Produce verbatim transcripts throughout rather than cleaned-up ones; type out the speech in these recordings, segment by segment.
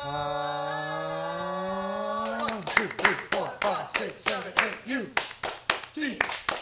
Uh, one, two, three, four, five, six, seven, eight. U C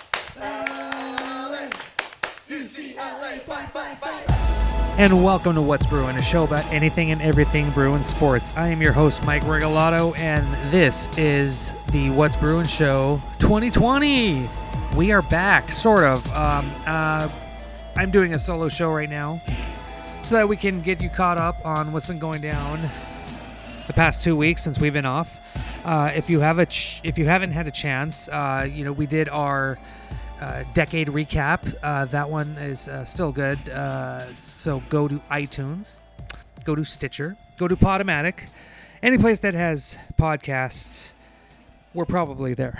L A. U C L A. Fight, fight, fight. And welcome to What's Brewing, a show about anything and everything Bruin sports. I am your host, Mike Regalado, and this is the What's Brewing Show twenty twenty. We are back, sort of. Um, uh, I'm doing a solo show right now so that we can get you caught up on what's been going down the past two weeks since we've been off. Uh, if you have a, ch- if you haven't had a chance, uh, you know we did our uh, decade recap. Uh, that one is uh, still good. Uh, so go to iTunes, go to Stitcher, go to Podomatic, any place that has podcasts. We're probably there.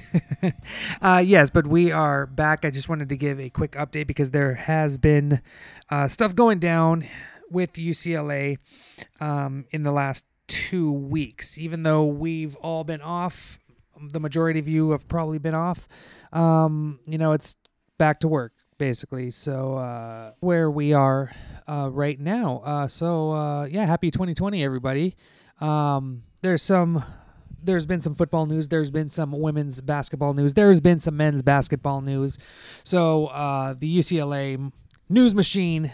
uh, yes, but we are back. I just wanted to give a quick update because there has been uh, stuff going down with U C L A um, in the last two weeks. Even though we've all been off, the majority of you have probably been off. Um, you know, it's back to work, basically. So uh, where we are uh, right now. Uh, so, uh, yeah, happy twenty twenty, everybody. Um, there's some... There's been some football news. There's been some women's basketball news. There's been some men's basketball news. So uh, the U C L A news machine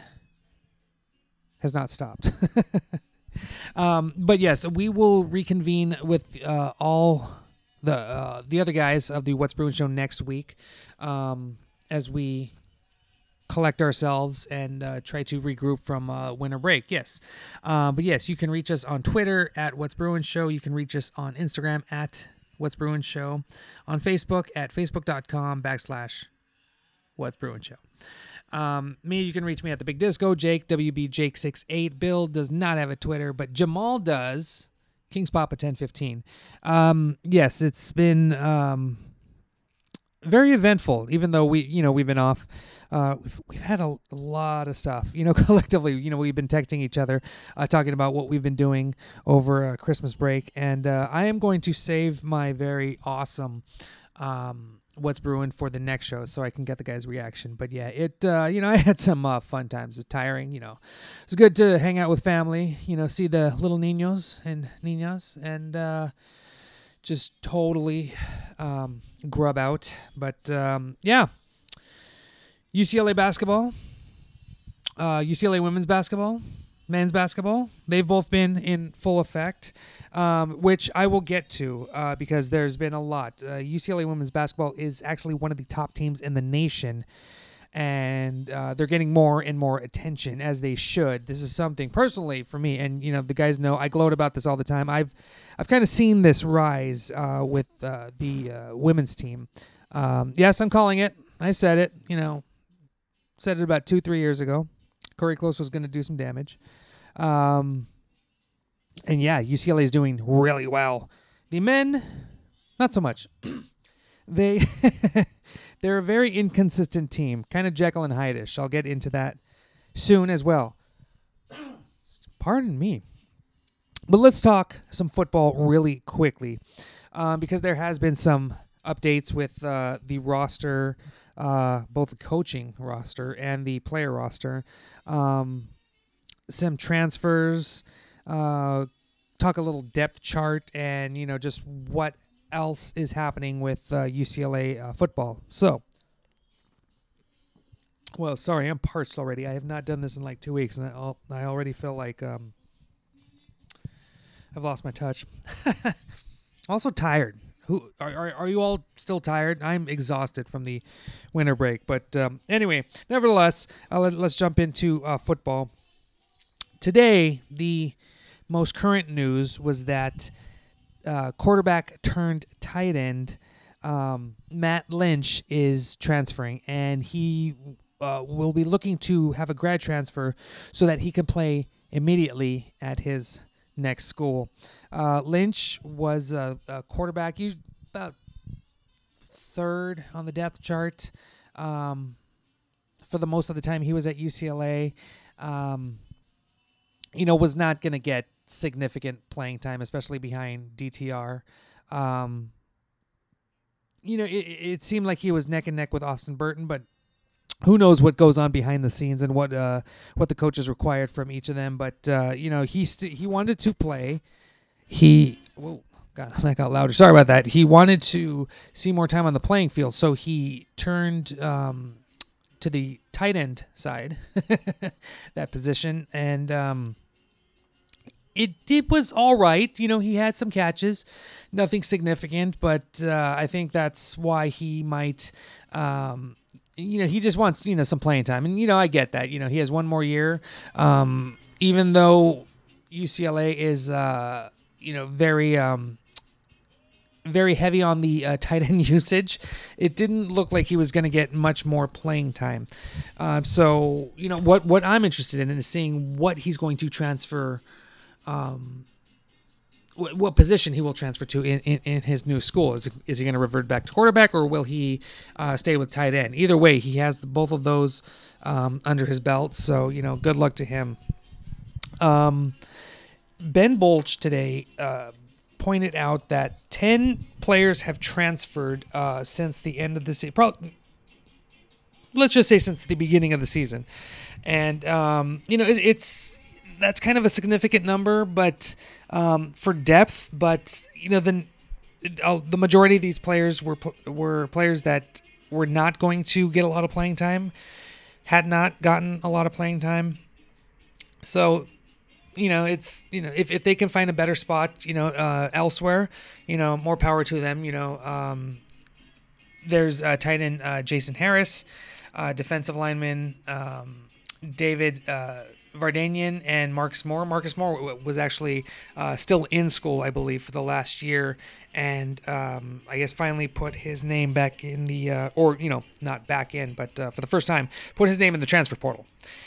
has not stopped. um, but yes, we will reconvene with uh, all the uh, the other guys of the What's Brewing Show next week um, as we collect ourselves and uh, try to regroup from uh, winter break. Yes. Uh, but yes, you can reach us on Twitter at What's Brewing Show. You can reach us on Instagram at What's Brewing Show. On Facebook at facebook.com backslash What's Brewing Show. Um, me, you can reach me at the Big Disco. Jake, W B Jake sixty-eight. Bill does not have a Twitter, but Jamal does. King's Papa ten fifteen. Um, yes, it's been um, very eventful, even though we, you know, we've been off. Uh, we've, we've had a, a lot of stuff, you know, collectively, you know, we've been texting each other, uh, talking about what we've been doing over uh, Christmas break. And uh, I am going to save my very awesome um, What's Brewing for the next show so I can get the guys' reaction. But yeah, it, uh, you know, I had some uh, fun times. It's tiring, you know. It's good to hang out with family, you know, see the little niños and niñas and uh, just totally um, grub out. But um, yeah. U C L A basketball, uh, U C L A women's basketball, men's basketball, they've both been in full effect, um, which I will get to uh, because there's been a lot. Uh, U C L A women's basketball is actually one of the top teams in the nation, and uh, they're getting more and more attention, as they should. This is something personally for me, and you know the guys know I gloat about this all the time. I've I've kind of seen this rise uh, with uh, the uh, women's team. Um, yes, I'm calling it. I said it, you know. Said it about two, three years ago. Corey Close was going to do some damage. Um, and yeah, U C L A is doing really well. The men, not so much. they, they're a very inconsistent team, kind of Jekyll and Hyde-ish. I'll get into that soon as well. Pardon me. But let's talk some football really quickly um, because there has been some updates with uh, the roster, uh, both the coaching roster and the player roster. Um, some transfers, uh, talk a little depth chart, and you know just what else is happening with uh, U C L A uh, football. So, well, sorry, I'm parched already. I have not done this in like two weeks, and I, al- I already feel like um, I've lost my touch. Also tired. Who are, are are you all still tired? I'm exhausted from the winter break. But um, anyway, nevertheless, uh, let, let's jump into uh, football. Today, the most current news was that uh, quarterback turned tight end um, Matt Lynch is transferring, and he uh, will be looking to have a grad transfer so that he can play immediately at his next school. Uh, Lynch was a, a quarterback, he about third on the depth chart um, for the most of the time he was at U C L A. Um, you know, was not going to get significant playing time, especially behind D T R. Um, you know, it, it seemed like he was neck and neck with Austin Burton, but who knows what goes on behind the scenes and what uh, what the coaches required from each of them. But uh, you know, he st- he wanted to play. He whoa, God, that got louder. Sorry about that. He wanted to see more time on the playing field, so he turned um, to the tight end side, that position, and um, it it was all right. You know, he had some catches, nothing significant, but uh, I think that's why he might. Um, You know, he just wants, you know, some playing time. And, you know, I get that. You know, he has one more year. Um, even though U C L A is, uh, you know, very, um, very heavy on the uh, tight end usage, it didn't look like he was going to get much more playing time. Uh, so, you know, what, what I'm interested in is seeing what he's going to transfer, um, what position he will transfer to in, in, in his new school. Is, is he going to revert back to quarterback, or will he uh, stay with tight end? Either way, he has both of those um, under his belt. So, you know, good luck to him. Um, Ben Bolch today uh, pointed out that ten players have transferred uh, since the end of the season. Probably, let's just say since the beginning of the season. And, um, you know, it, it's... that's kind of a significant number, but um, for depth. But you know, the uh, the majority of these players were were players that were not going to get a lot of playing time, had not gotten a lot of playing time. So, you know, it's you know, if if they can find a better spot, you know, uh, elsewhere, you know, more power to them. You know, um, there's uh, tight end uh, Jason Harris, uh, defensive lineman um, David. Uh, Vardanian and Marcus Moore. Marcus Moore was actually uh, still in school, I believe, for the last year, and um, I guess finally put his name back in the, uh, or, you know, not back in, but uh, for the first time, put his name in the transfer portal.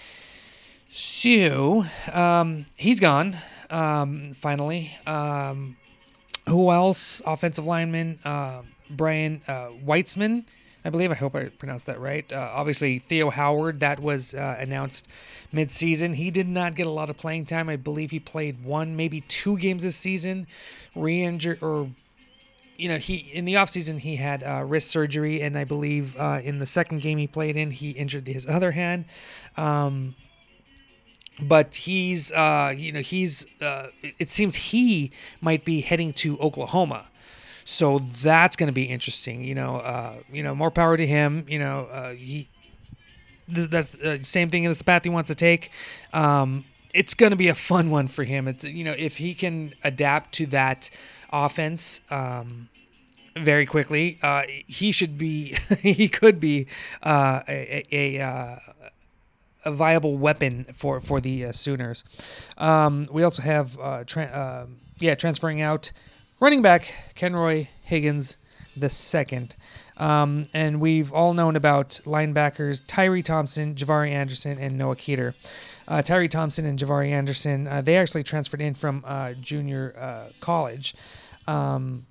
So, um, he's gone, um, finally. Um, who else? Offensive lineman, uh, Brian uh, Weitzman, I believe. I hope I pronounced that right. Uh, obviously, Theo Howard, that was uh, announced mid-season. He did not get a lot of playing time. I believe he played one, maybe two games this season. Re-injured, or, you know, he in the offseason, he had uh, wrist surgery, and I believe uh, in the second game he played in, he injured his other hand. Um, but he's, uh, you know, he's, uh, it seems he might be heading to Oklahoma. So that's going to be interesting, you know. Uh, you know, more power to him. You know, uh, he that's the uh, same thing as the path he wants to take. Um, it's going to be a fun one for him. It's you know, if he can adapt to that offense um, very quickly, uh, he should be. he could be uh, a a, a, a viable weapon for for the uh, Sooners. Um, we also have uh, tra- uh, yeah transferring out. Running back, Kenroy Higgins the second. Um, and we've all known about linebackers Tyree Thompson, Javari Anderson, and Noah Keeter. Uh, Tyree Thompson and Javari Anderson, uh, they actually transferred in from uh, junior uh, college. Um,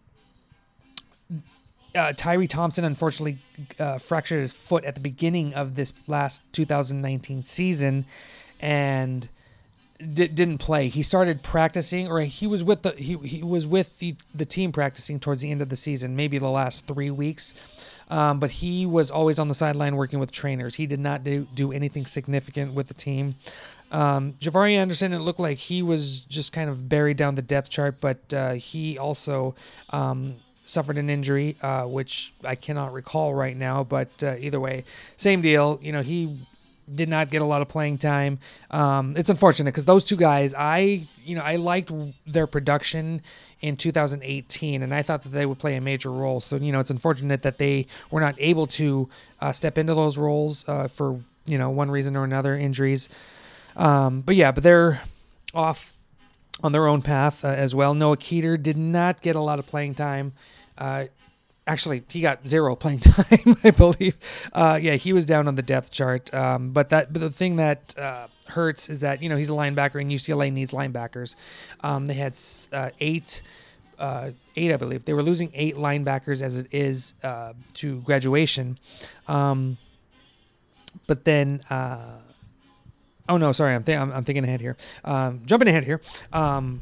uh, Tyree Thompson, unfortunately, uh, fractured his foot at the beginning of this last two thousand nineteen season, and D- didn't play. He started practicing, or he was with the he he was with the, the team practicing towards the end of the season, maybe the last three weeks. Um, but he was always on the sideline working with trainers. He did not do, do anything significant with the team. Um, Javari Anderson, it looked like he was just kind of buried down the depth chart, but uh, he also um, suffered an injury, uh, which I cannot recall right now. But uh, either way, same deal. You know, he did not get a lot of playing time. Um, it's unfortunate because those two guys, I, you know, I liked their production in two thousand eighteen, and I thought that they would play a major role. So, you know, it's unfortunate that they were not able to uh, step into those roles uh, for, you know, one reason or another, injuries. Um, but yeah, but they're off on their own path uh, as well. Noah Keeter did not get a lot of playing time. Uh, Actually, he got zero playing time, I believe. Uh, yeah, he was down on the depth chart. Um, but that, but the thing that uh, hurts is that, you know, he's a linebacker, and U C L A needs linebackers. Um, they had uh, eight, uh, eight, I believe. They were losing eight linebackers as it is uh, to graduation. Um, but then, uh, oh no, sorry, I'm, th- I'm I'm thinking ahead here. Um, jumping ahead here. Um,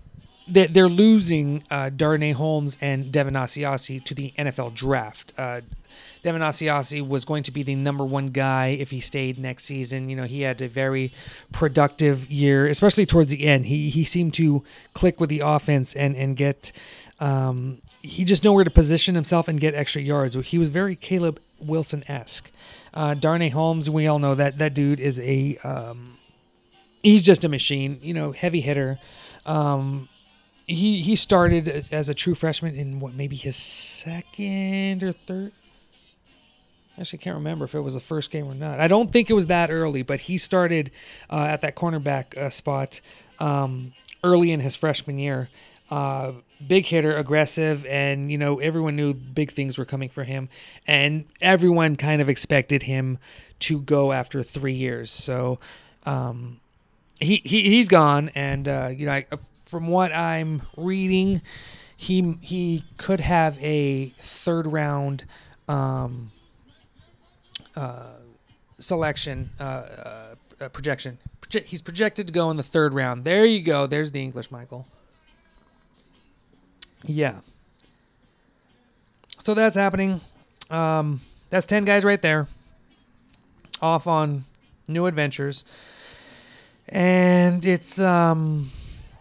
they're, they're losing uh, Darnay Holmes and Devin Asiasi to the N F L draft. Uh, Devin Asiasi was going to be the number one guy if he stayed next season. You know, he had a very productive year, especially towards the end. He he seemed to click with the offense and and get. Um, he just knew where to position himself and get extra yards. He was very Caleb Wilson-esque. Uh, Darnay Holmes, we all know that that dude is a. Um, he's just a machine. You know, heavy hitter. Um, he he started as a true freshman in what maybe his second or third. Actually, can't remember if it was the first game or not. I don't think it was that early, but he started uh, at that cornerback uh, spot um, early in his freshman year. Uh, big hitter, aggressive, and, you know, everyone knew big things were coming for him. And everyone kind of expected him to go after three years. So um, he, he, he's gone, and, uh, you know, I, from what I'm reading, he, he could have a third-round um Uh, selection uh, uh, uh, projection. Proje- he's projected to go in the third round. There you go. There's the English, Michael. Yeah. So that's happening. Um, that's ten guys right there, off on new adventures, and it's um,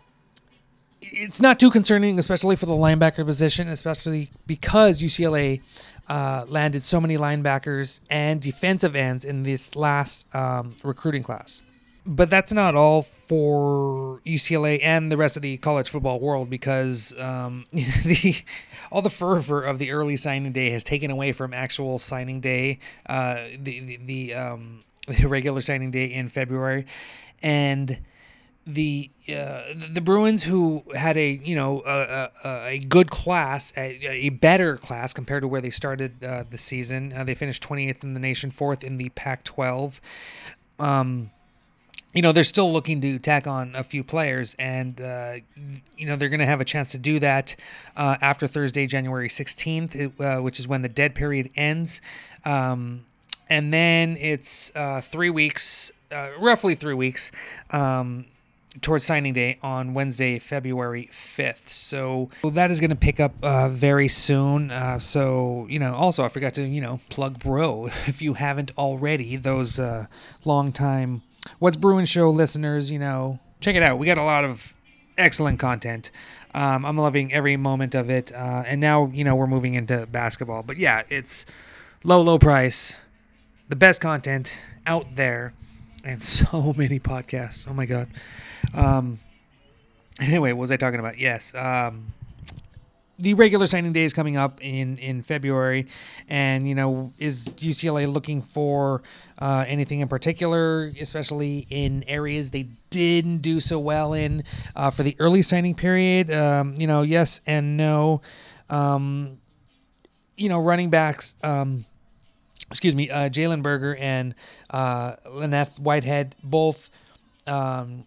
it's not too concerning, especially for the linebacker position, especially because U C L A. Uh, landed so many linebackers and defensive ends in this last um, recruiting class. But that's not all for U C L A and the rest of the college football world, because um, the all the fervor of the early signing day has taken away from actual signing day, uh, the the the, um, the regular signing day in February, and the uh, the Bruins, who had a you know a, a, a good class, a, a better class compared to where they started uh, the season. Uh, they finished twenty-eighth in the nation, fourth in the Pac twelve. Um, you know, they're still looking to tack on a few players, and uh, you know they're going to have a chance to do that uh, after Thursday, January sixteenth, uh, which is when the dead period ends, um, and then it's uh, three weeks, uh, roughly three weeks. Um, towards signing day on Wednesday, February fifth. So that is going to pick up uh, very soon. Uh, so, you know, also I forgot to, you know, plug Bro if you haven't already. Those uh, long-time What's Bruin Show listeners, you know, check it out. We got a lot of excellent content. Um, I'm loving every moment of it. Uh, and now, you know, we're moving into basketball. But yeah, it's low, low price. The best content out there. And so many podcasts. Oh, my God. Um, anyway, what was I talking about? Yes. Um, the regular signing day is coming up in, in February. And, you know, is U C L A looking for uh, anything in particular, especially in areas they didn't do so well in uh, for the early signing period? Um, you know, yes and no. Um, you know, running backs... Um, Excuse me, uh, Jalen Berger and uh, Lyneth Whitehead both um,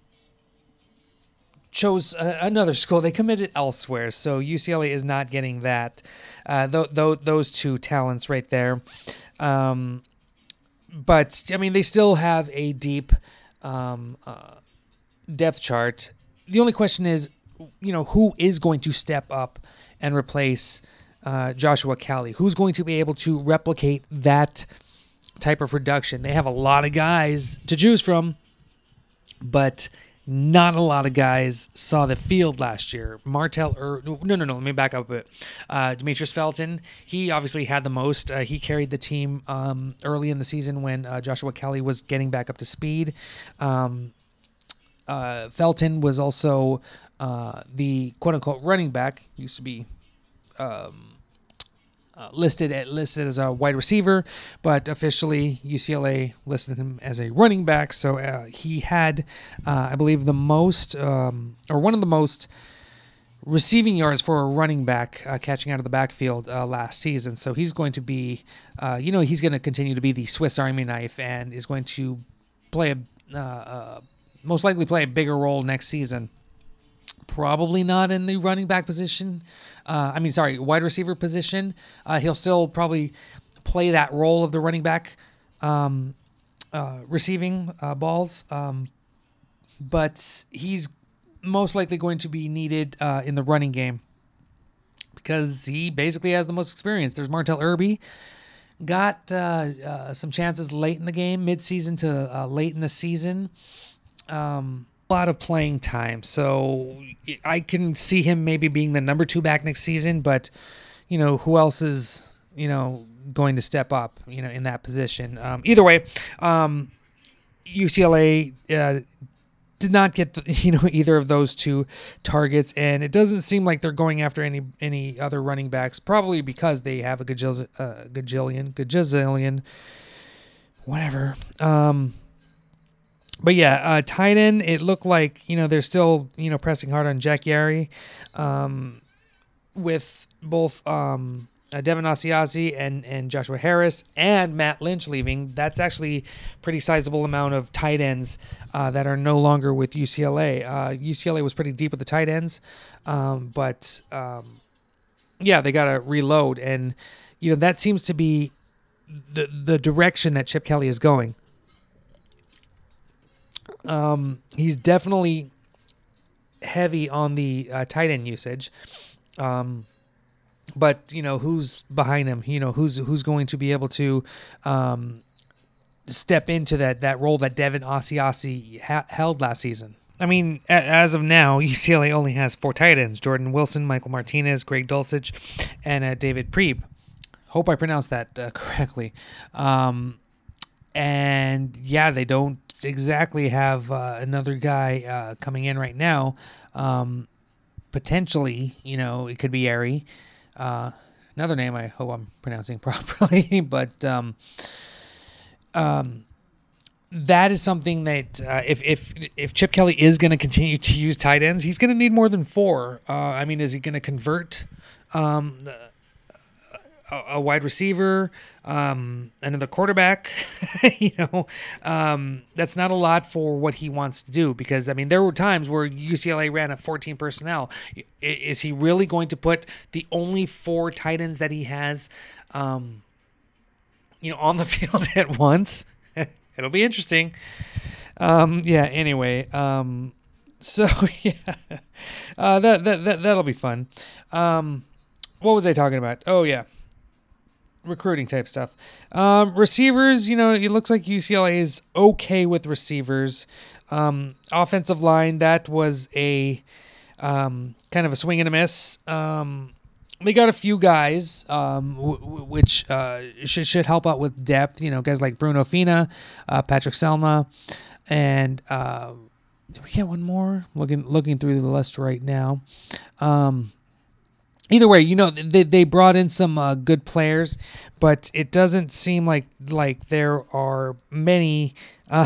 chose a- another school. They committed elsewhere, so U C L A is not getting that. Uh, th- th- those two talents right there. Um, but, I mean, they still have a deep um, uh, depth chart. The only question is, you know, who is going to step up and replace Uh, Joshua Kelly? Who's going to be able to replicate that type of production? They have a lot of guys to choose from, but not a lot of guys saw the field last year. Martell, er, no, no, no, let me back up a bit. Uh, Demetrius Felton, he obviously had the most. Uh, he carried the team um, early in the season when uh, Joshua Kelly was getting back up to speed. Um, uh, Felton was also uh, the quote-unquote running back, used to be um, Uh, listed at listed as a wide receiver, but officially U C L A listed him as a running back. So uh, he had, uh, I believe, the most um, or one of the most receiving yards for a running back uh, catching out of the backfield uh, last season. So he's going to be, uh, you know, he's going to continue to be the Swiss Army knife and is going to play a uh, uh, most likely play a bigger role next season. Probably not in the running back position. Uh, I mean, sorry, wide receiver position. Uh, he'll still probably play that role of the running back, um, uh, receiving uh, balls. Um, but he's most likely going to be needed uh, in the running game because he basically has the most experience. There's Martell Irby. Got uh, uh, some chances late in the game, mid-season to uh, late in the season. Um, a lot of playing time. So I can see him maybe being the number two back next season, but, you know, who else is, you know, going to step up, you know, in that position? Um, either way, um, U C L A uh, did not get, the, you know, either of those two targets, and it doesn't seem like they're going after any any other running backs, probably because they have a gajillion, uh, gajillion, gajillion, whatever. Um, but yeah, uh, tight end, it looked like, you know, they're still, you know, pressing hard on Jack Yari, um, with both um, uh, Devin Asiasi and, and Joshua Harris and Matt Lynch leaving. That's actually pretty sizable amount of tight ends uh, that are no longer with U C L A. Uh, U C L A was pretty deep with the tight ends, um, but um, yeah, they got to reload, and you know that seems to be the the direction that Chip Kelly is going. Um, he's definitely heavy on the uh, tight end usage. Um, But, you know, who's behind him? You know, who's who's going to be able to um, step into that, that role that Devin Asiasi ha- held last season? I mean, a- as of now, U C L A only has four tight ends: Jordan Wilson, Michael Martinez, Greg Dulcich, and uh, David Preeb. Hope I pronounced that uh, correctly. Um, and, yeah, they don't exactly have uh, another guy uh, coming in right now. Um, potentially, you know, it could be Ari. Uh, another name I hope I'm pronouncing properly, but um, um, that is something that uh, if if if Chip Kelly is going to continue to use tight ends, he's going to need more than four. Uh, I mean, is he going to convert um, a, a wide receiver, um, another quarterback? you know, um, that's not a lot for what he wants to do, because, I mean, there were times where U C L A ran at fourteen personnel. Is he really going to put the only four tight ends that he has, um, you know, on the field at once? It'll be interesting. Um, yeah, anyway, um, so, yeah, uh, that, that, that, that'll be fun. Um, what was I talking about? Oh, yeah. Recruiting type stuff. Um, receivers, you know, it looks like U C L A is okay with receivers. Um, offensive line, that was a um, kind of a swing and a miss. Um, they got a few guys, um, w- w- which uh, should should help out with depth. You know, guys like Bruno Fina, uh, Patrick Selma, and uh, did we get one more? Looking looking through the list right now. Um, Either way, you know, they they brought in some uh, good players, but it doesn't seem like like there are many uh,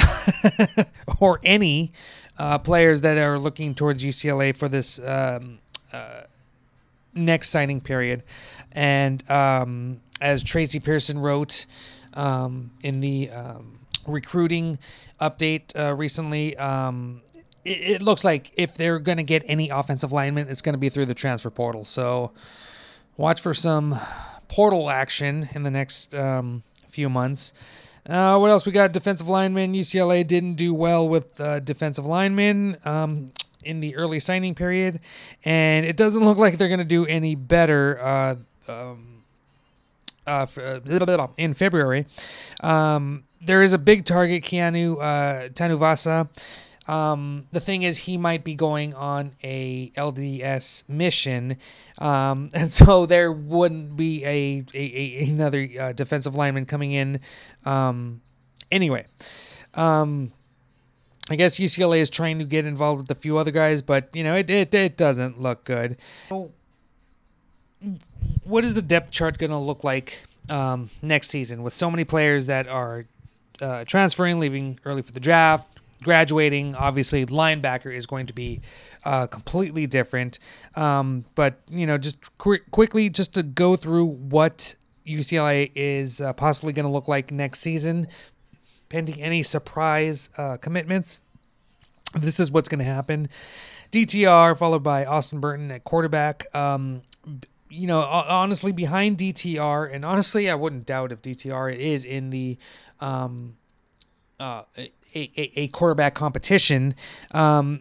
or any uh, players that are looking towards U C L A for this um, uh, next signing period. And um, as Tracy Pearson wrote um, in the um, recruiting update uh, recently, um, it looks like if they're going to get any offensive linemen, it's going to be through the transfer portal. So watch for some portal action in the next um, few months. Uh, what else? We got defensive linemen. U C L A didn't do well with uh, defensive linemen um, in the early signing period, and it doesn't look like they're going to do any better uh, um, uh, in February. Um, there is a big target, Keanu uh, Tanuvasa. Um, the thing is, he might be going on a L D S mission, um, and so there wouldn't be a, a, a another uh, defensive lineman coming in. Um, anyway, um, I guess U C L A is trying to get involved with a few other guys, but you know it it, it doesn't look good. So what is the depth chart going to look like um, next season with so many players that are uh, transferring, leaving early for the draft? Graduating? Obviously, linebacker is going to be uh, completely different. Um, but, you know, just qu- quickly, just to go through what U C L A is uh, possibly going to look like next season, pending any surprise uh, commitments. This is what's going to happen. D T R followed by Austin Burton at quarterback. Um, you know, honestly, behind D T R, and honestly, I wouldn't doubt if D T R is in the um, uh, A, a, a quarterback competition. Um,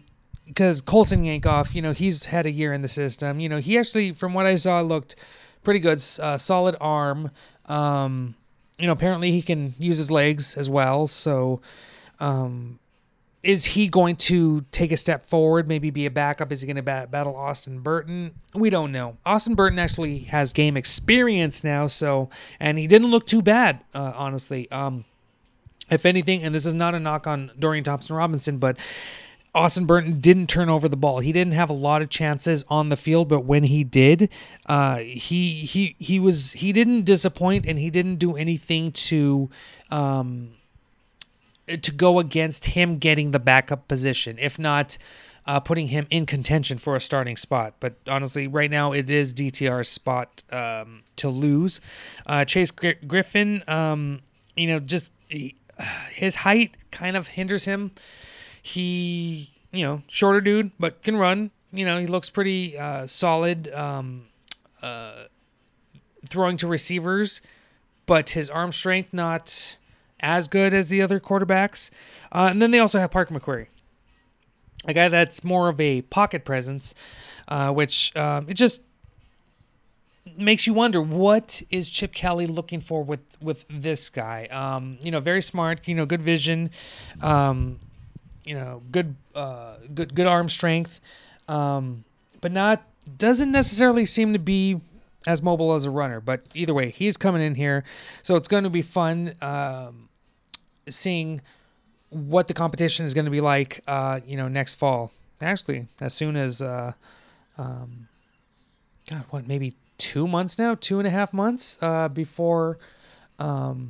because Colson Yankoff, you know, he's had a year in the system. You know, he actually, from what I saw, looked pretty good. Uh, solid arm. Um, you know, apparently he can use his legs as well. So, um, is he going to take a step forward, maybe be a backup? Is he going to bat- battle Austin Burton? We don't know. Austin Burton actually has game experience now, so, and he didn't look too bad, uh, honestly. Um, if anything, and this is not a knock on Dorian Thompson-Robinson, but Austin Burton didn't turn over the ball. He didn't have a lot of chances on the field, but when he did, uh, he he he was he didn't disappoint, and he didn't do anything to um, to go against him getting the backup position, if not uh, putting him in contention for a starting spot. But honestly, right now it is D T R's spot um, to lose. Uh, Chase Gr- Griffin, um, you know, just he, his height kind of hinders him. He, you know, shorter dude, but can run. You know, he looks pretty uh, solid um, uh, throwing to receivers, but his arm strength not as good as the other quarterbacks. Uh, and then they also have Park McQuarrie, a guy that's more of a pocket presence, uh, which um, it just makes you wonder, what is Chip Kelly looking for with, with this guy? Um, you know, very smart, you know, good vision, um, you know, good, uh, good, good arm strength, um, but not, doesn't necessarily seem to be as mobile as a runner. But either way, he's coming in here, so it's going to be fun um, seeing what the competition is going to be like, uh, you know, next fall. Actually, as soon as, uh, um, God, what, maybe two months now, two and a half months uh, before um,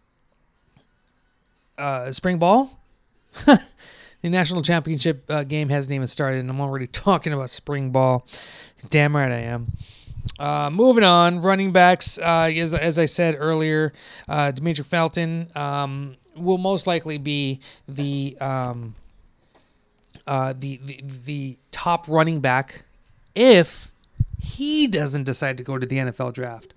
uh, spring ball. The national championship uh, game hasn't even started, and I'm already talking about spring ball. Damn right I am. Uh, moving on, running backs. Uh, as, as I said earlier, uh, Demetric Felton um, will most likely be the, um, uh, the the the top running back if he doesn't decide to go to the N F L draft.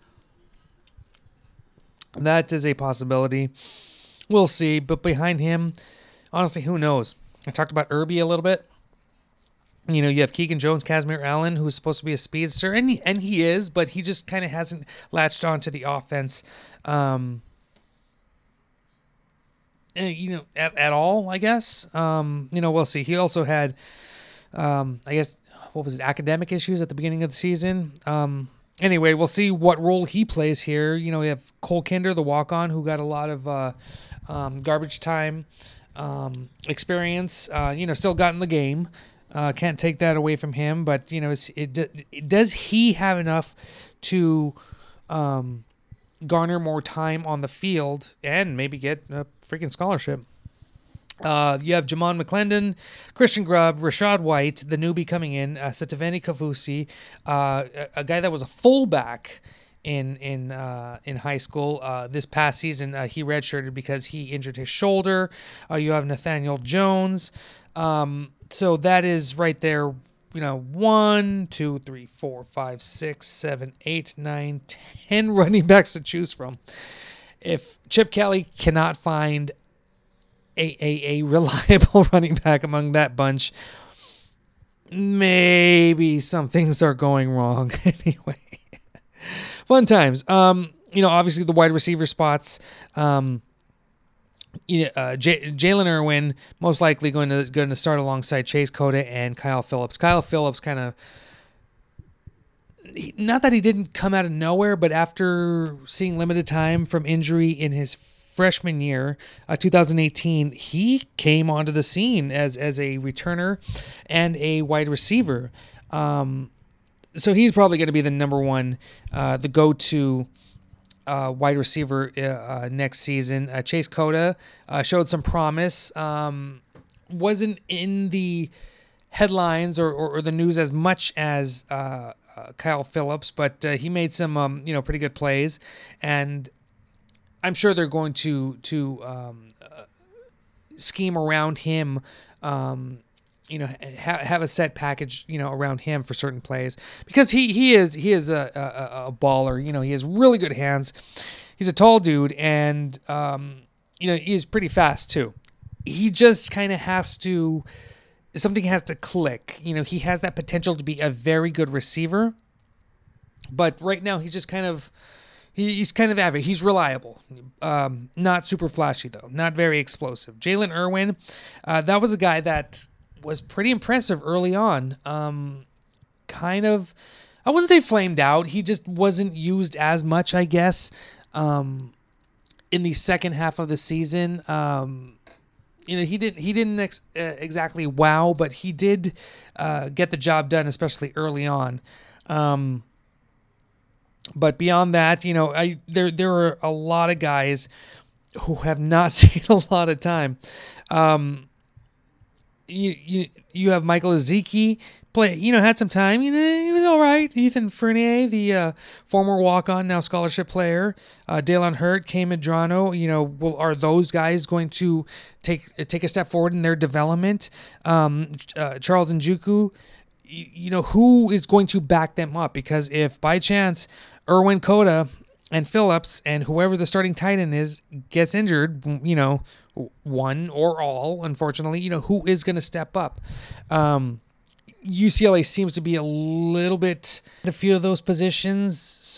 That is a possibility. We'll see. But behind him, honestly, who knows? I talked about Irby a little bit. You know, you have Keegan Jones, Casimir Allen, who's supposed to be a speedster, and he, and he is, but he just kind of hasn't latched on to the offense, um, and, you know, at, at all, I guess. Um, you know, we'll see. He also had, um, I guess, what was it, academic issues at the beginning of the season. Um, anyway, we'll see what role he plays here. You know, we have Cole Kinder, the walk-on, who got a lot of uh, um, garbage time um, experience, uh, you know, still got in the game. Uh, can't take that away from him, but, you know, it's, it, it does he have enough to um, garner more time on the field and maybe get a freaking scholarship? Uh, you have Jamon McClendon, Christian Grubb, Rashad White, the newbie coming in, uh, Sataveni Kavusi, uh, a, a guy that was a fullback in in uh, in high school. Uh, this past season, uh, he redshirted because he injured his shoulder. Uh, you have Nathaniel Jones. Um, so that is right there, you know, one, two, three, four, five, six, seven, eight, nine, ten running backs to choose from. If Chip Kelly cannot find a, a, a reliable running back among that bunch, maybe some things are going wrong. Anyway, fun times. Um, you know, obviously the wide receiver spots, um, You know, uh, J- Jalen Irwin most likely going to going to start alongside Chase Cota and Kyle Phillips. Kyle Phillips kind of, not that he didn't come out of nowhere, but after seeing limited time from injury in his freshman year, uh, two thousand eighteen, he came onto the scene as as a returner and a wide receiver. Um, so he's probably going to be the number one, uh, the go-to Uh, wide receiver uh, next season. Uh, Chase Cota uh, showed some promise. Um, wasn't in the headlines or, or, or the news as much as uh, uh, Kyle Phillips, but uh, he made some um, you know pretty good plays, and I'm sure they're going to to um, uh, scheme around him. Um, you know, ha- have a set package, you know, around him for certain plays, because he, he is, he is a, a, a baller. You know, he has really good hands. He's a tall dude, and, um, you know, he's pretty fast too. He just kind of has to something has to click. You know, he has that potential to be a very good receiver, but right now he's just kind of he, he's kind of average. He's reliable, um, not super flashy though, not very explosive. Jalen Irwin, uh, that was a guy that was pretty impressive early on. Um, kind of, I wouldn't say flamed out. He just wasn't used as much, I guess. Um, in the second half of the season, um, you know, he didn't he didn't ex- uh, exactly wow, but he did uh, get the job done, especially early on. Um, but beyond that, you know, I there there are a lot of guys who have not seen a lot of time. Um, you you you have Michael Ezeki play, you know, had some time. You know, he was all right. Ethan Fournier, the uh, former walk-on, now scholarship player. Uh, Dalen Hurt, Kay Medrano. You know, will, are those guys going to take take a step forward in their development? Um, uh, Charles Njoku, you, you know, who is going to back them up? Because if by chance Irwin Coda and Phillips and whoever the starting tight end is gets injured, you know, one or all, unfortunately, you know, who is going to step up? Um, U C L A seems to be a little bit a few of those positions,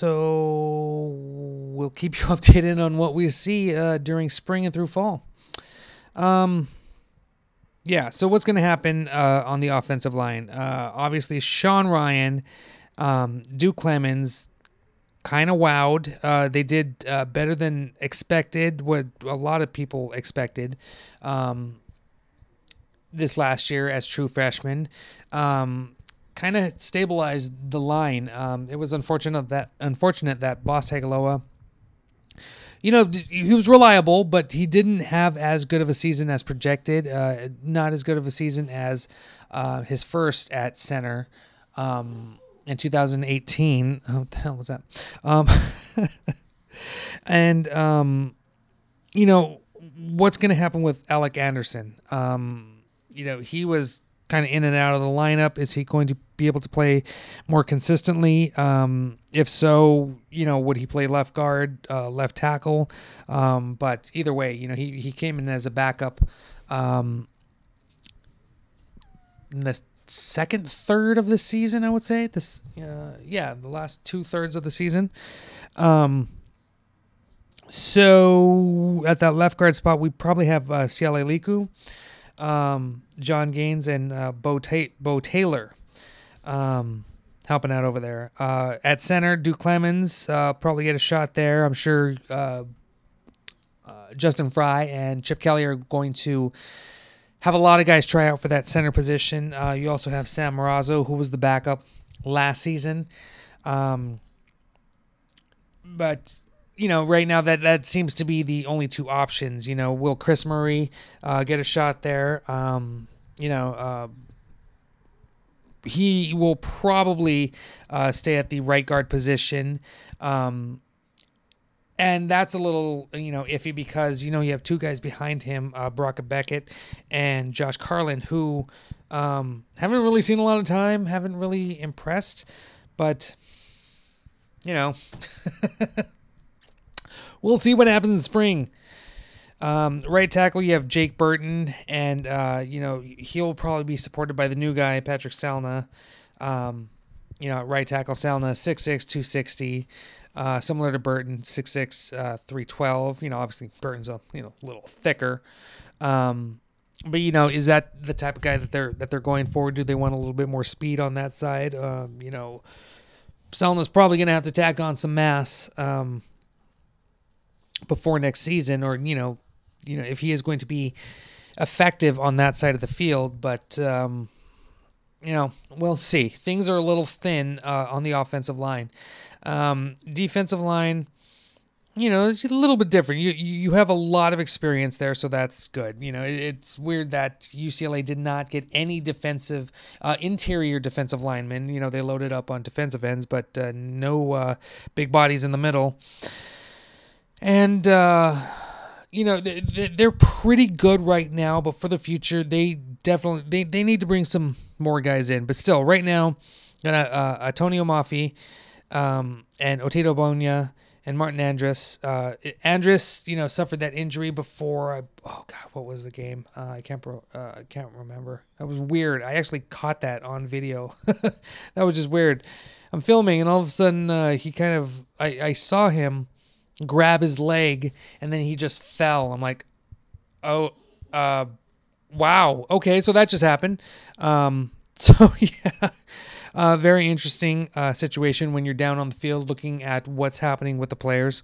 so we'll keep you updated on what we see uh, during spring and through fall. Um, yeah, so what's going to happen uh, on the offensive line? Uh, obviously, Sean Ryan, um, Duke Clemens, kind of wowed. Uh, they did uh, better than expected, what a lot of people expected. Um, this last year as true freshmen, um, kind of stabilized the line. Um, it was unfortunate that unfortunate that Boss Tagaloa, you know, he was reliable, but he didn't have as good of a season as projected. Uh, not as good of a season as uh, his first at center um, in two thousand eighteen. Oh, what the hell was that? Um, and um, you know, what's going to happen with Alec Anderson? Um, You know, he was kind of in and out of the lineup. Is he going to be able to play more consistently? Um, if so, you know, would he play left guard, uh, left tackle? Um, but either way, you know, he, he came in as a backup um, in the second third of the season, I would say. This, uh, yeah, the last two thirds of the season. Um, so at that left guard spot, we probably have uh, Siale Liku. Um, John Gaines and uh, Bo, Ta- Bo Taylor um, helping out over there. Uh, at center, Duke Clemens uh, probably get a shot there. I'm sure uh, uh, Justin Fry and Chip Kelly are going to have a lot of guys try out for that center position. Uh, you also have Sam Marazzo, who was the backup last season. Um, but... You know, right now that, that seems to be the only two options. You know, will Chris Murray uh, get a shot there? Um, you know, uh, he will probably uh, stay at the right guard position. Um, and that's a little, you know, iffy because, you know, you have two guys behind him, uh, Brock Beckett and Josh Carlin, who um, haven't really seen a lot of time, haven't really impressed. But, you know... We'll see what happens in spring. Um, right tackle, you have Jake Burton, and, uh, you know, he'll probably be supported by the new guy, Patrick Salna. Um, you know, right tackle, Salna, six six, two sixty, uh, similar to Burton, six six, uh, three twelve. You know, obviously Burton's a you know a little thicker. Um, but, you know, is that the type of guy that they're that they're going for? Do they want a little bit more speed on that side? Um, you know, Salna's probably going to have to tack on some mass. Um, before next season, or, you know, you know, if he is going to be effective on that side of the field, but, um, you know, we'll see. Things are a little thin, uh, on the offensive line. Um, defensive line, you know, it's a little bit different. You, you have a lot of experience there, so that's good. You know, it, it's weird that U C L A did not get any defensive, uh, interior defensive linemen. You know, they loaded up on defensive ends, but, uh, no, uh, big bodies in the middle. And, uh, you know, they, they're pretty good right now, but for the future, they definitely, they, they need to bring some more guys in. But still, right now, got uh, Antonio Mafi um, and Otedo Bonya and Martin Andrus. Uh, Andrus, you know, suffered that injury before. I, oh God, what was the game? Uh, I can't. Uh, I can't remember. That was weird. I actually caught that on video. That was just weird. I'm filming, and all of a sudden, uh, he kind of. I, I saw him grab his leg, and then he just fell. I'm like, oh, uh, wow. Okay, so that just happened. Um, so yeah. Uh, very interesting uh, situation when you're down on the field looking at what's happening with the players.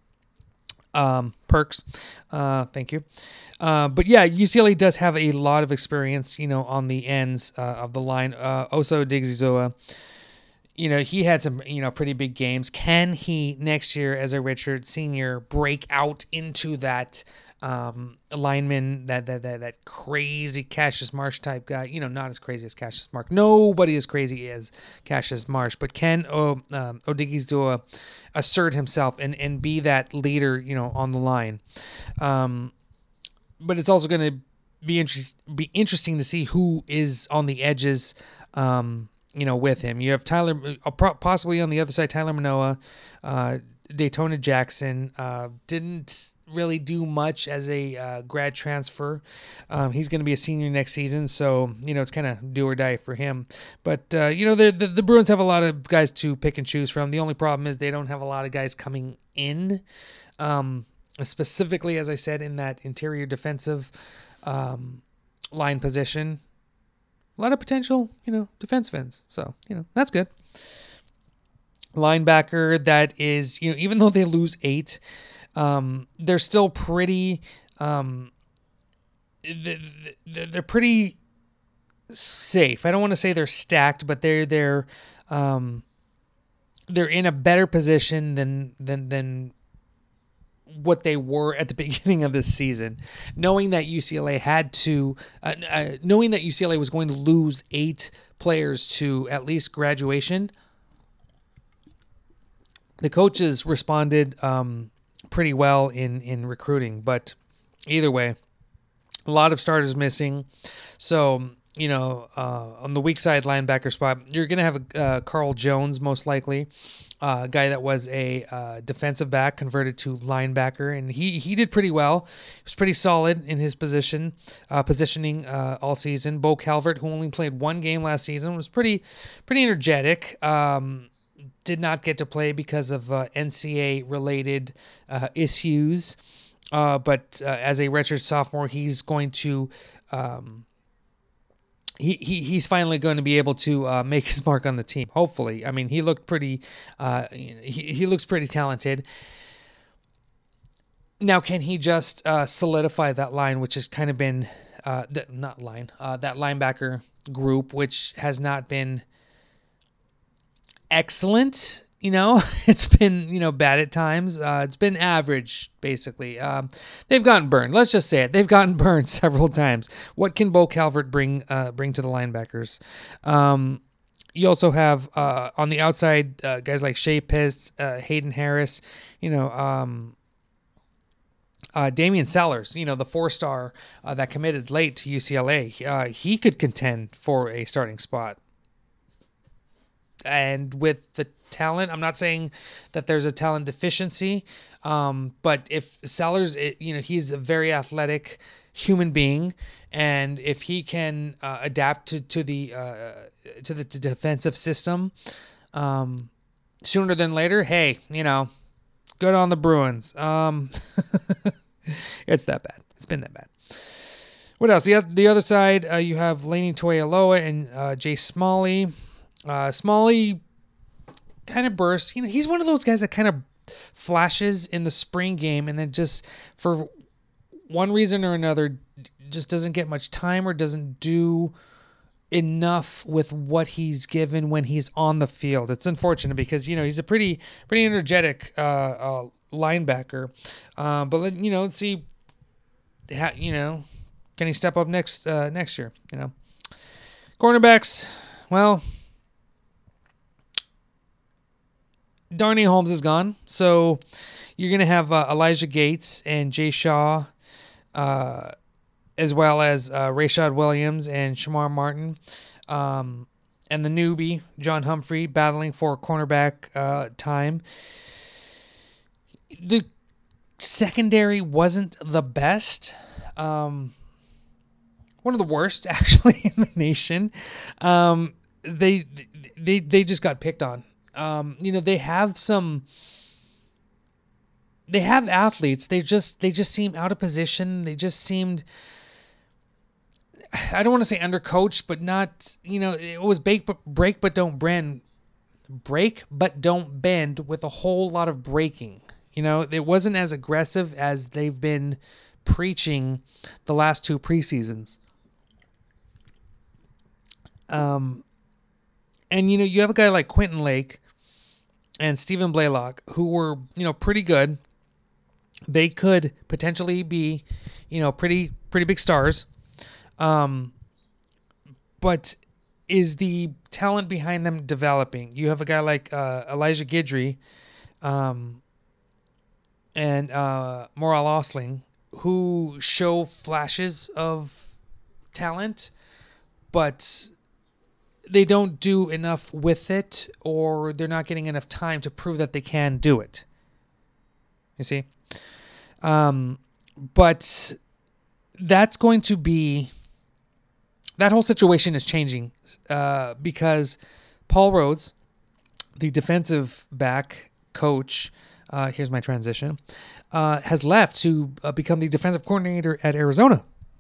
Um, perks. Uh, thank you. Uh, but yeah, U C L A does have a lot of experience, you know, on the ends uh, of the line. Uh, Osa Odighizuwa, you know, he had some, you know, pretty big games. Can he next year as a redshirt senior break out into that um, lineman, that, that that that crazy Cassius Marsh type guy? You know, not as crazy as Cassius Marsh. Nobody as crazy as Cassius Marsh. But can o, um, Odighizuwa assert himself and, and be that leader, you know, on the line? Um, but it's also going to be, inter- be interesting to see who is on the edges, um, you know, with him. You have Tyler, possibly on the other side, Tyler Manoa, uh, Daytona Jackson, uh, didn't really do much as a uh, grad transfer. Um, he's going to be a senior next season, so, you know, it's kind of do or die for him. But, uh, you know, the, the the Bruins have a lot of guys to pick and choose from. The only problem is they don't have a lot of guys coming in, um, specifically, as I said, in that interior defensive um, line position. A lot of potential, you know, defense ends. So, you know, that's good. Linebacker, that is, you know, even though they lose eight, um, they're still pretty, um, they're pretty safe. I don't want to say they're stacked, but they're, they're, um, they're in a better position than, than, than what they were at the beginning of this season, knowing that U C L A had to, uh, uh, knowing that U C L A was going to lose eight players to at least graduation. The coaches responded um, pretty well in, in recruiting, but either way, a lot of starters missing. So, you know, uh, on the weak side linebacker spot, you're going to have a, uh, Carl Jones, most likely, uh, a guy that was a uh, defensive back converted to linebacker, and he he did pretty well. He was pretty solid in his position, uh, positioning uh, all season. Bo Calvert, who only played one game last season, was pretty pretty energetic. Um, did not get to play because of uh, N C A A-related uh, issues, uh, but uh, as a redshirt sophomore, he's going to... Um, He, he he's finally going to be able to uh, make his mark on the team. Hopefully, I mean he looked pretty. Uh, he he looks pretty talented. Now, can he just uh, solidify that line, which has kind of been uh, the, not line uh, that linebacker group, which has not been excellent. You know, it's been, you know, bad at times. Uh, it's been average, basically. Um, they've gotten burned. Let's just say it. They've gotten burned several times. What can Bo Calvert bring uh, bring to the linebackers? Um, you also have, uh, on the outside, uh, guys like Shea Pitts, uh, Hayden Harris, you know, um, uh, Damian Sellers, you know, the four-star uh, that committed late to U C L A. Uh, he could contend for a starting spot. And with the talent, I'm not saying that there's a talent deficiency, um, but if Sellers, it, you know, he's a very athletic human being, and if he can uh, adapt to to the uh, to the to defensive system um, sooner than later, hey, you know, good on the Bruins. Um, it's that bad. It's been that bad. What else? The the other side, uh, you have Laney Toyaloa and uh, Jay Smalley. Uh, Smalley kind of burst. You know, he's one of those guys that kind of flashes in the spring game and then just for one reason or another just doesn't get much time or doesn't do enough with what he's given when he's on the field. It's unfortunate because, you know, he's a pretty pretty energetic uh, uh, linebacker. Uh, but, let, you know, let's see, how, you know, can he step up next uh, next year, you know. Cornerbacks, well... Darnay Holmes is gone, so you're going to have uh, Elijah Gates and Jay Shaw, uh, as well as uh, Rashad Williams and Shamar Martin, um, and the newbie, John Humphrey, battling for cornerback uh, time. the secondary wasn't the best. Um, one of the worst, actually, in the nation. Um, they they they just got picked on. Um, you know, they have some. They have athletes. They just they just seem out of position. They just seemed. I don't want to say undercoached, but not. You know, it was break but break but don't bend, break but don't bend with a whole lot of breaking. You know, it wasn't as aggressive as they've been preaching the last two preseasons. Um, and, you know, you have a guy like Quentin Lake and Stephen Blaylock who were, you know, pretty good. They could potentially be, you know, pretty, pretty big stars. Um, but is the talent behind them developing? You have a guy like uh, Elijah Guidry, um, and uh, Morale Osling, who show flashes of talent, but they don't do enough with it, or they're not getting enough time to prove that they can do it. You see? Um, but that's going to be... That whole situation is changing uh, because Paul Rhodes, the defensive back coach, uh, here's my transition, uh, has left to uh, become the defensive coordinator at Arizona.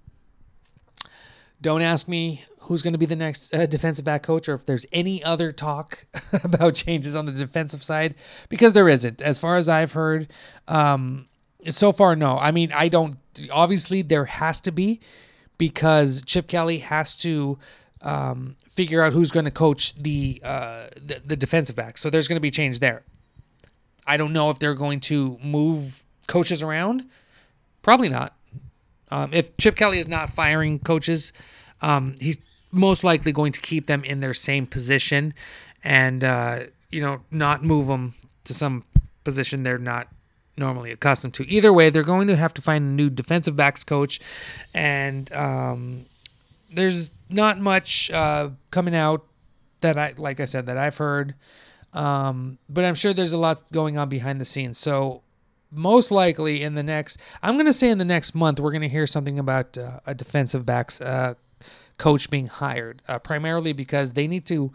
Don't ask me who's going to be the next uh, defensive back coach or if there's any other talk about changes on the defensive side, because there isn't. As far as I've heard, um, so far, no. I mean, I don't, obviously there has to be, because Chip Kelly has to um, figure out who's going to coach the, uh, the the defensive back. So there's going to be change there. I don't know if they're going to move coaches around. Probably not. Um, if Chip Kelly is not firing coaches, um, he's most likely going to keep them in their same position and, uh, you know, not move them to some position they're not normally accustomed to. Either way, they're going to have to find a new defensive backs coach, and um, there's not much uh, coming out that I, like I said, that I've heard. Um, but I'm sure there's a lot going on behind the scenes. So most likely in the next, I'm going to say in the next month, we're going to hear something about uh, a defensive backs uh, coach being hired, uh, primarily because they need to,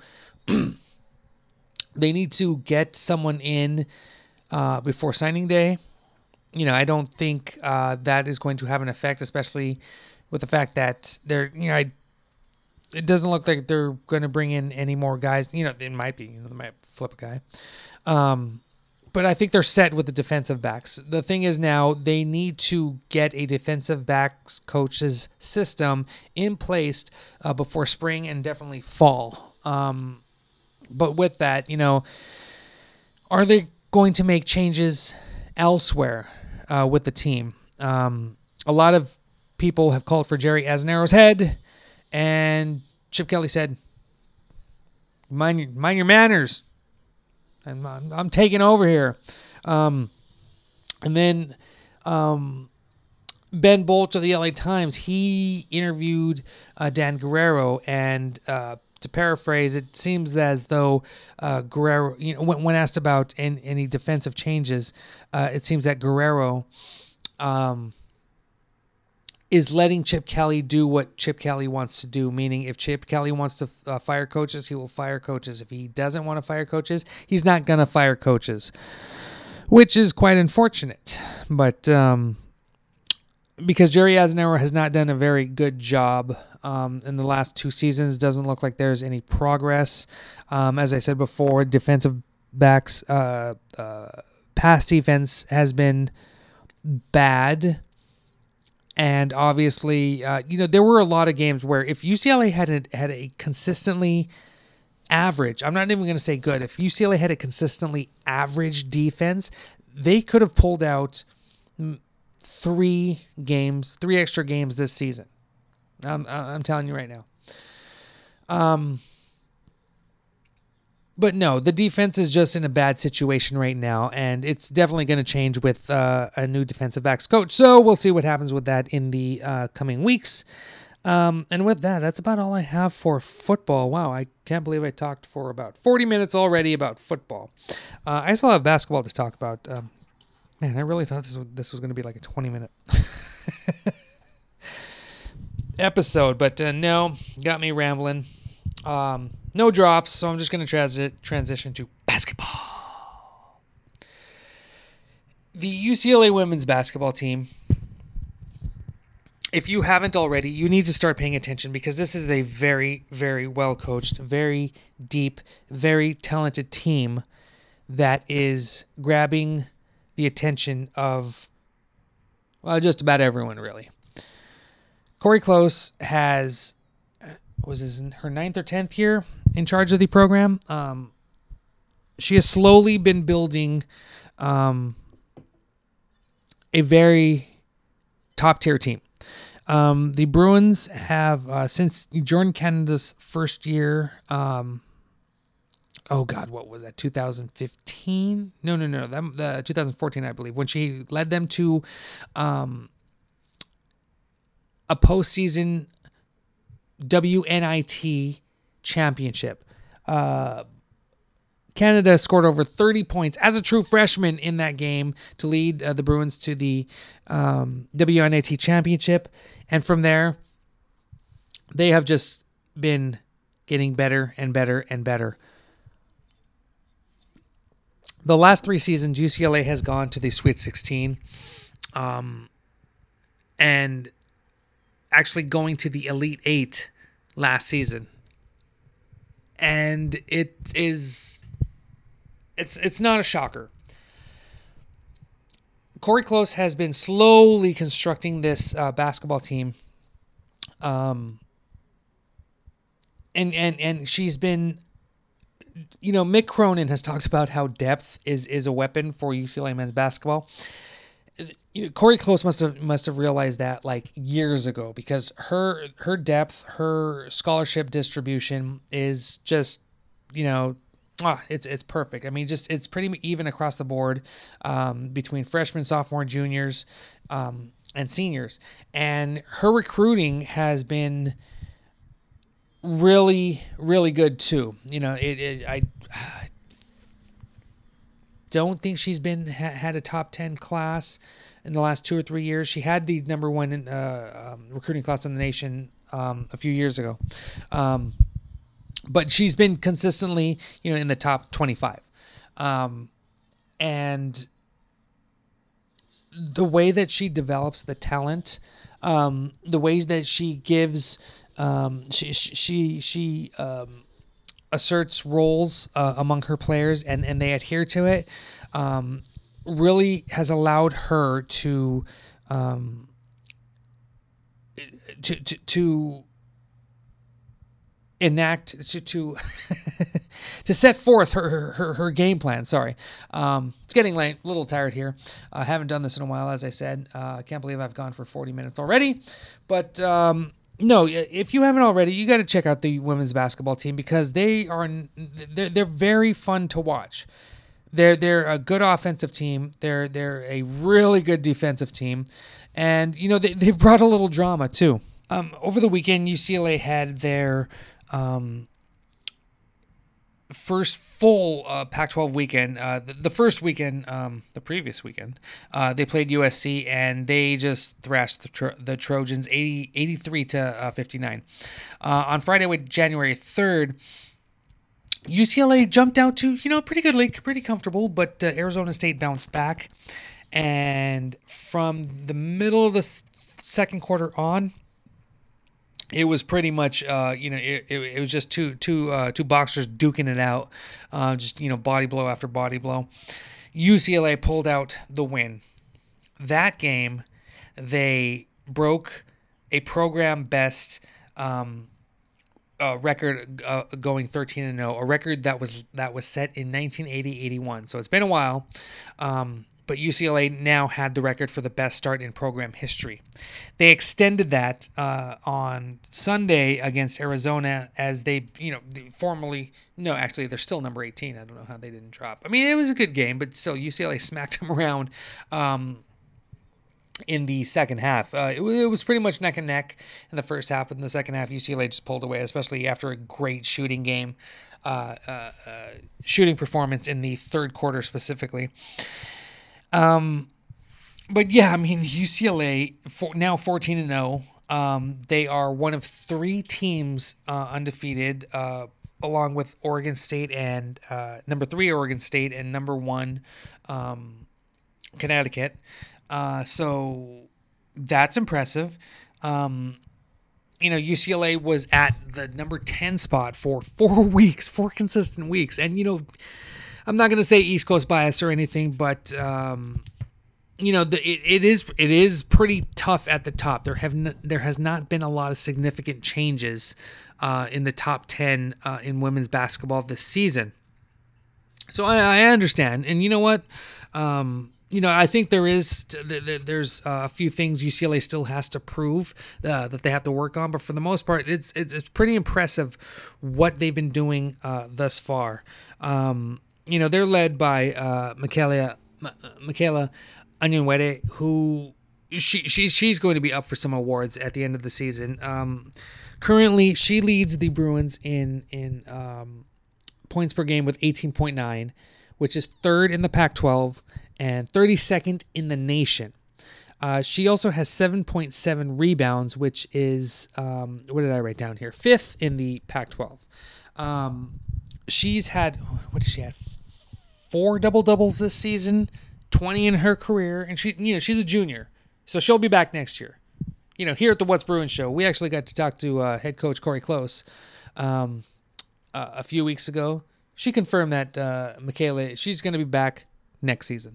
they need to get someone in uh, before signing day. You know, I don't think uh, that is going to have an effect, especially with the fact that they're, you know, I, it doesn't look like they're going to bring in any more guys. You know, it might be, you know, they might flip a guy. Um, but I think they're set with the defensive backs. The thing is now they need to get a defensive backs coach's system in place uh, before spring and definitely fall. Um, but with that, you know, are they going to make changes elsewhere uh, with the team? Um, a lot of people have called for Jerry Azznaro's head, and Chip Kelly said, mind your, mind your manners. I'm, I'm, I'm taking over here. Um, and then um, Ben Bolch of the L A Times, he interviewed uh, Dan Guerrero, and uh, to paraphrase, it seems as though uh, Guerrero, you know, when, when asked about in, any defensive changes, uh, it seems that Guerrero um, is letting Chip Kelly do what Chip Kelly wants to do, meaning if Chip Kelly wants to uh, fire coaches, he will fire coaches. If he doesn't want to fire coaches, he's not going to fire coaches, which is quite unfortunate. But um, because Jerry Azznaro has not done a very good job um, in the last two seasons, doesn't look like there's any progress. Um, as I said before, defensive backs, uh, uh, pass defense has been bad. And obviously, uh, you know, there were a lot of games where if U C L A had a, had a consistently average, I'm not even going to say good, if U C L A had a consistently average defense, they could have pulled out three games, three extra games this season. I'm, I'm telling you right now. Um, But no, the defense is just in a bad situation right now, and it's definitely going to change with uh, a new defensive backs coach. So we'll see what happens with that in the uh, coming weeks. Um, and with that, that's about all I have for football. Wow, I can't believe I talked for about forty minutes already about football. Uh, I still have basketball to talk about. Um, Man, I really thought this was, this was going to be like a twenty minute episode, but uh, no, got me rambling. Um, no drops, so I'm just going to transi- transition to basketball. The U C L A women's basketball team, if you haven't already, you need to start paying attention because this is a very, very well coached, very deep, very talented team that is grabbing the attention of, well, just about everyone, really. Corey Close has, was this in her ninth or tenth year in charge of the program. Um, she has slowly been building um, a very top-tier team. Um, the Bruins have, uh, since Jordan Canada's first year, um, oh God, what was that? two thousand fifteen? No, no, no. That, the two thousand fourteen, I believe, when she led them to um, a postseason W N I T championship. Uh, Canada scored over thirty points as a true freshman in that game to lead uh, the Bruins to the um, W N I T championship. And from there, they have just been getting better and better and better. The last three seasons, U C L A has gone to the Sweet sixteen, um, and actually going to the Elite Eight last season. And it is, it's it's not a shocker. Corey Close has been slowly constructing this uh, basketball team, um, and and and she's been. You know, Mick Cronin has talked about how depth is, is a weapon for U C L A men's basketball. You know, Corey Close must have must have realized that like years ago because her her depth, her scholarship distribution is just, you know, ah, it's it's perfect. I mean, just it's pretty even across the board um, between freshmen, sophomore, juniors, um, and seniors. And her recruiting has been really, really good too. You know, it, it I don't think she's been ha, had a top ten class in the last two or three years. She had the number one uh, um, recruiting class in the nation um, a few years ago, um, but she's been consistently, you know, in the top twenty-five, um, and the way that she develops the talent, um, the ways that she gives. Um, she she she um, asserts roles uh, among her players, and, and they adhere to it. Um, really has allowed her to um, to to, to enact to to, to set forth her, her her game plan. Sorry, um, it's getting late. A little tired here. I haven't done this in a while, as I said. Uh, I can't believe I've gone for forty minutes already, but. Um, No, if you haven't already, you got to check out the women's basketball team because they are they're they're very fun to watch. They're they're a good offensive team. They're they're a really good defensive team, and you know they they've brought a little drama too. Um, over the weekend, U C L A had their um, first full uh, Pac twelve weekend. Uh, the, the first weekend, um, the previous weekend, uh, they played U S C and they just thrashed the, Tro- the Trojans eighty, eighty-three to fifty-nine. Uh, on Friday, with January third, U C L A jumped out to, you know, pretty good league, pretty comfortable, but uh, Arizona State bounced back. And from the middle of the s- second quarter on, it was pretty much, uh, you know, it, it, it was just two two uh, two boxers duking it out, uh, just, you know, body blow after body blow. U C L A pulled out the win. That game, they broke a program best um, uh, record uh, going thirteen and oh, a record that was that was set in nineteen eighty eighty-one. So it's been a while. Um, But U C L A now had the record for the best start in program history. They extended that uh, on Sunday against Arizona as they, you know, formally, no, actually, they're still number eighteen. I don't know how they didn't drop. I mean, it was a good game, but still, U C L A smacked them around um, in the second half. Uh, it, was, it was pretty much neck and neck in the first half, but in the second half, U C L A just pulled away, especially after a great shooting game, uh, uh, uh, shooting performance in the third quarter specifically. Um, but yeah, I mean, U C L A for, now fourteen and oh. Um, they are one of three teams uh, undefeated, uh, along with Oregon State and uh, number three Oregon State and number one um, Connecticut. Uh, so that's impressive. Um, you know, U C L A was at the number ten spot for four weeks, four consistent weeks. And, you know, I'm not going to say East Coast bias or anything, but, um, you know, the, it, it is it is pretty tough at the top. There have n- there has not been a lot of significant changes uh, in the top ten uh, in women's basketball this season. So I, I understand. And you know what? Um, You know, I think there is there's a few things U C L A still has to prove uh, that they have to work on, but for the most part, it's it's, it's pretty impressive what they've been doing uh, thus far. Um, you know, they're led by uh, Michaela Michaela Onyenwere, who she she she's going to be up for some awards at the end of the season. Um, currently, she leads the Bruins in in um, points per game with eighteen point nine, which is third in the Pac twelve. And thirty-second in the nation. Uh, she also has seven point seven rebounds, which is, um, what did I write down here? Fifth in the Pac twelve. Um, she's had, what did she have? Four double-doubles this season, twenty in her career. And she, you know, she's a junior, so she'll be back next year. You know, here at the What's Bruins show, we actually got to talk to uh, head coach Corey Close um, uh, a few weeks ago. She confirmed that uh, Michaela, she's going to be back next season.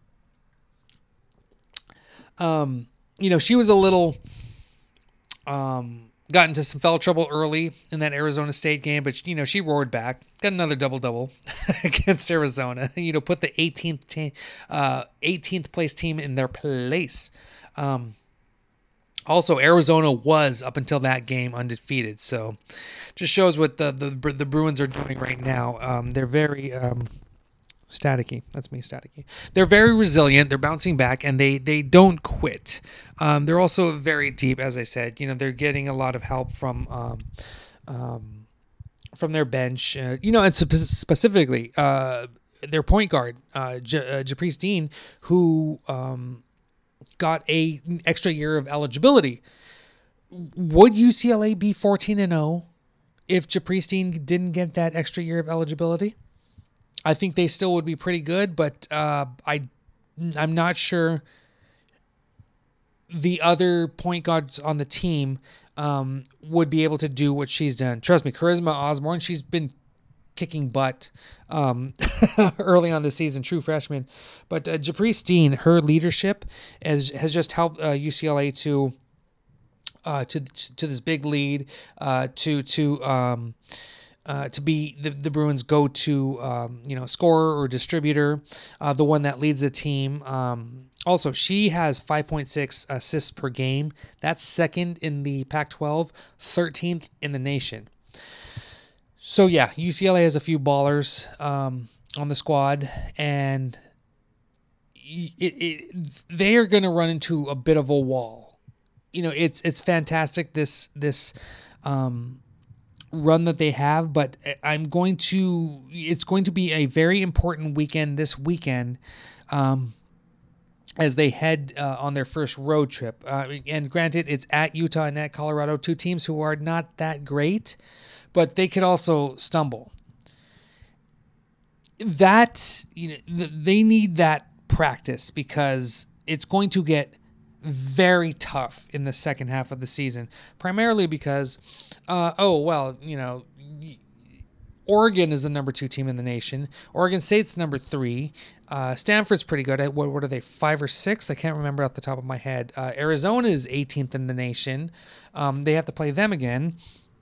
Um, you know, she was a little, um, got into some foul trouble early in that Arizona State game, but, you know, she roared back, got another double-double against Arizona, you know, put the eighteenth, te- uh, eighteenth place team in their place. Um, also, Arizona was, up until that game, undefeated, so just shows what the, the, the Bruins are doing right now. Um, they're very, um, Staticky. That's me, staticky. They're very resilient. They're bouncing back, and they they don't quit. Um, they're also very deep, as I said. You know, they're getting a lot of help from um, um, from their bench. Uh, you know, and spe- specifically uh, their point guard, uh, J- uh, Japrice Dean, who um, got a extra year of eligibility. Would U C L A be fourteen and oh if Japrice Dean didn't get that extra year of eligibility? I think they still would be pretty good, but uh, I, I'm not sure the other point guards on the team um, would be able to do what she's done. Trust me, Charisma Osborne, she's been kicking butt um, early on this season, true freshman. But uh, Japrice Dean, her leadership has, has just helped uh, U C L A to uh, to to this big lead, uh, to to. Um, Uh, to be the, the Bruins' go-to, um, you know, scorer or distributor, uh, the one that leads the team. Um, also, she has five point six assists per game. That's second in the Pac twelve, thirteenth in the nation. So, yeah, U C L A has a few ballers um, on the squad, and it, it, they are going to run into a bit of a wall. You know, it's it's fantastic, this this um run that they have, but I'm going to it's going to be a very important weekend this weekend um as they head uh, on their first road trip, uh, and granted, it's at Utah and at Colorado, two teams who are not that great, but they could also stumble. That, you know, they need that practice, because it's going to get very tough in the second half of the season, primarily because, uh, oh, well, you know, Oregon is the number two team in the nation. Oregon State's number three. Uh, Stanford's pretty good. At what, what are they, five or six? I can't remember off the top of my head. Uh, Arizona is eighteenth in the nation. Um, they have to play them again.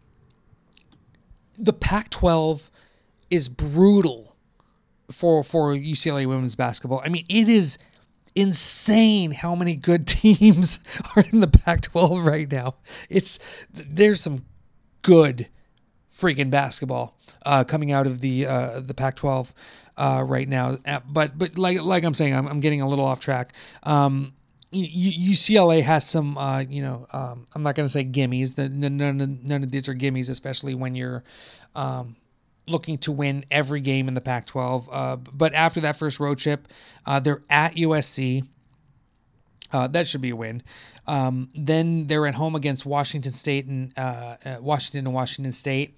The Pac twelve is brutal for, for U C L A women's basketball. I mean, it is insane how many good teams are in the Pac twelve right now. It's there's some good freaking basketball uh, coming out of the uh, the Pac twelve uh, right now. But but like like I'm saying, I'm, I'm getting a little off track. Um, U C L A has some, uh, you know, um, I'm not going to say gimmies. The, none, none of these are gimmies, especially when you're um, looking to win every game in the Pac twelve. Uh, but after that first road trip, uh, they're at U S C. Uh, that should be a win. Um, then they're at home against Washington State and uh, uh, Washington and Washington State.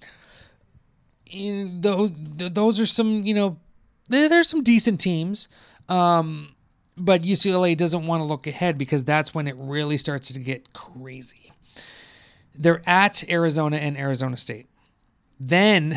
In those, those are some, you know, there's some decent teams. Um, but U C L A doesn't want to look ahead because that's when it really starts to get crazy. They're at Arizona and Arizona State. Then,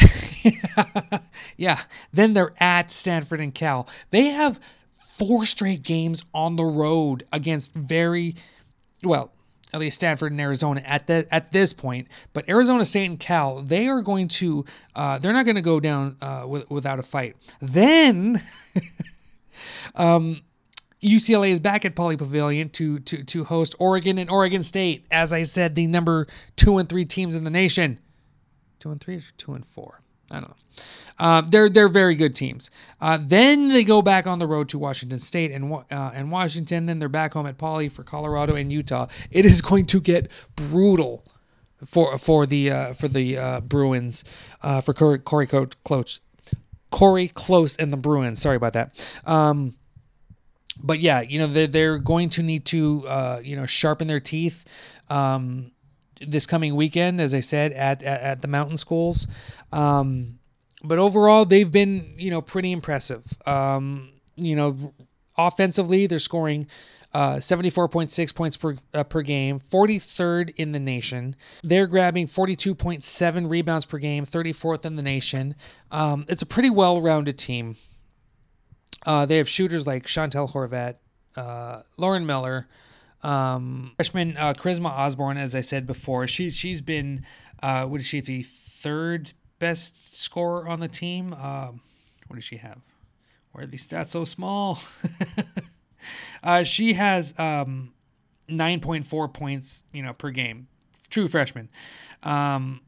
yeah, then they're at Stanford and Cal. They have four straight games on the road against very, well, at least Stanford and Arizona at the, at this point. But Arizona State and Cal, they are going to, uh, they're not going to go down uh, with, without a fight. Then, um, U C L A is back at Pauley Pavilion to to to host Oregon and Oregon State. As I said, the number two and three teams in the nation. Two and three or two and four? I don't know. Uh, they're they're very good teams. Uh, then they go back on the road to Washington State and uh, and Washington. Then they're back home at Pauley for Colorado and Utah. It is going to get brutal for for the uh, for the uh, Bruins uh, for Corey, Corey Close, Corey Close and the Bruins. Sorry about that. Um, But yeah, you know, they're, they're going to need to, uh, you know, sharpen their teeth um, this coming weekend, as I said, at, at, at the mountain schools. Um, but overall, they've been, you know, pretty impressive. Um, you know, offensively, they're scoring uh, seventy-four point six points per uh, per game, forty-third in the nation. They're grabbing forty-two point seven rebounds per game, thirty-fourth in the nation. Um, it's a pretty well-rounded team. Uh, they have shooters like Chantel Horvat, uh, Lauren Miller, um, freshman uh, Charisma Osborne, as I said before. She, she's been, uh, what is she, the third best scorer on the team? Um, what does she have? Why are these stats so small? uh, she has um, nine point four points, you know, per game. True freshman. Um,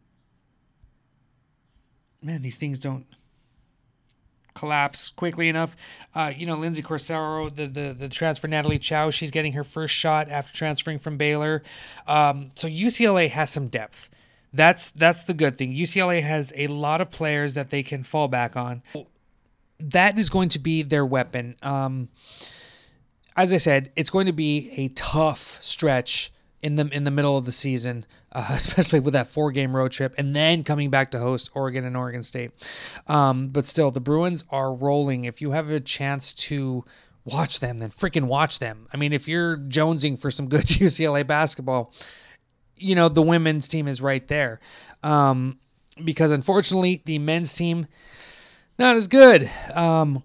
man, these things don't collapse quickly enough. Uh, you know, Lindsay Corsaro, the, the the transfer, Natalie Chow, she's getting her first shot after transferring from Baylor. Um, so U C L A has some depth. That's that's the good thing. U C L A has a lot of players that they can fall back on. That is going to be their weapon. Um, as I said, it's going to be a tough stretch in the in the middle of the season, uh, especially with that four-game road trip, and then coming back to host Oregon and Oregon State. Um, but still, the Bruins are rolling. If you have a chance to watch them, then freaking watch them. I mean, if you're jonesing for some good U C L A basketball, you know, the women's team is right there. Um, because unfortunately, the men's team, not as good. Um,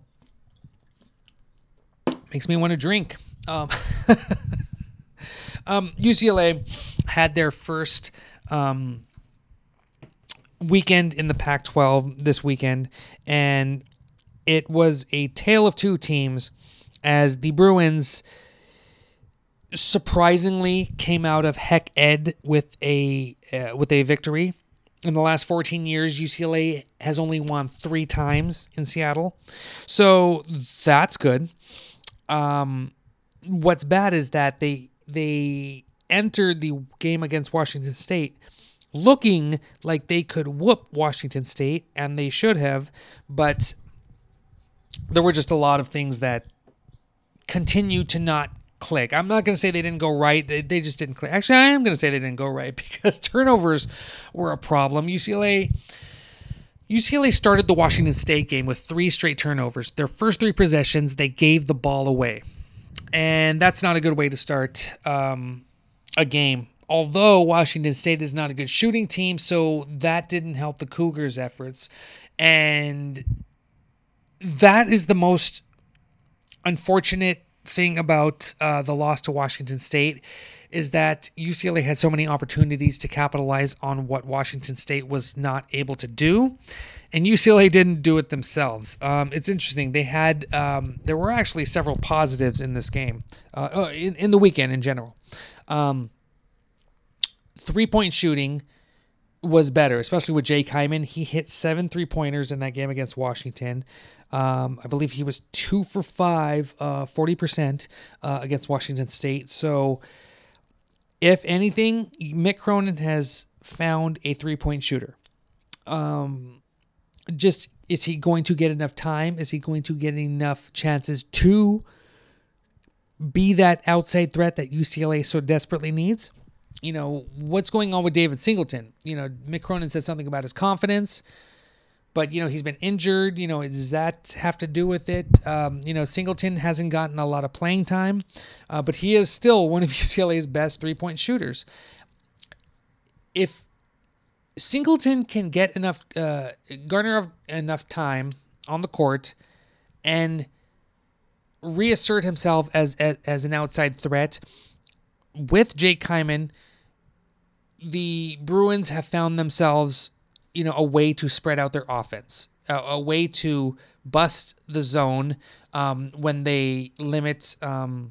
makes me want to drink. Um Um, U C L A had their first um, weekend in the Pac twelve this weekend, and it was a tale of two teams as the Bruins surprisingly came out of Heck Ed with a uh, with a victory. In the last fourteen years, U C L A has only won three times in Seattle, so that's good. Um, what's bad is that they They entered the game against Washington State looking like they could whoop Washington State, and they should have, but there were just a lot of things that continue to not click. I'm not going to say they didn't go right. They, they just didn't click. Actually, I am going to say they didn't go right because turnovers were a problem. U C L A U C L A started the Washington State game with three straight turnovers. Their first three possessions, they gave the ball away. And that's not a good way to start um, a game. Although Washington State is not a good shooting team, so that didn't help the Cougars' efforts. And that is the most unfortunate thing about uh, the loss to Washington State, is that U C L A had so many opportunities to capitalize on what Washington State was not able to do, and U C L A didn't do it themselves. Um, it's interesting. They had um, there were actually several positives in this game, uh, in, in the weekend in general. Um, three-point shooting was better, especially with Jay Kyman. He hit seven three-pointers in that game against Washington. Um, I believe he was two for five, uh, forty percent uh, against Washington State. So, if anything, Mick Cronin has found a three-point shooter. Um, just, is he going to get enough time? Is he going to get enough chances to be that outside threat that U C L A so desperately needs? You know, what's going on with David Singleton? You know, Mick Cronin said something about his confidence, but, you know, he's been injured. You know, does that have to do with it? Um, you know, Singleton hasn't gotten a lot of playing time, uh, but he is still one of U C L A's best three-point shooters. If Singleton can get enough, uh, garner enough time on the court and reassert himself as, as as an outside threat with Jake Kyman, the Bruins have found themselves, you know, a way to spread out their offense, a, a way to bust the zone um, when they limit um,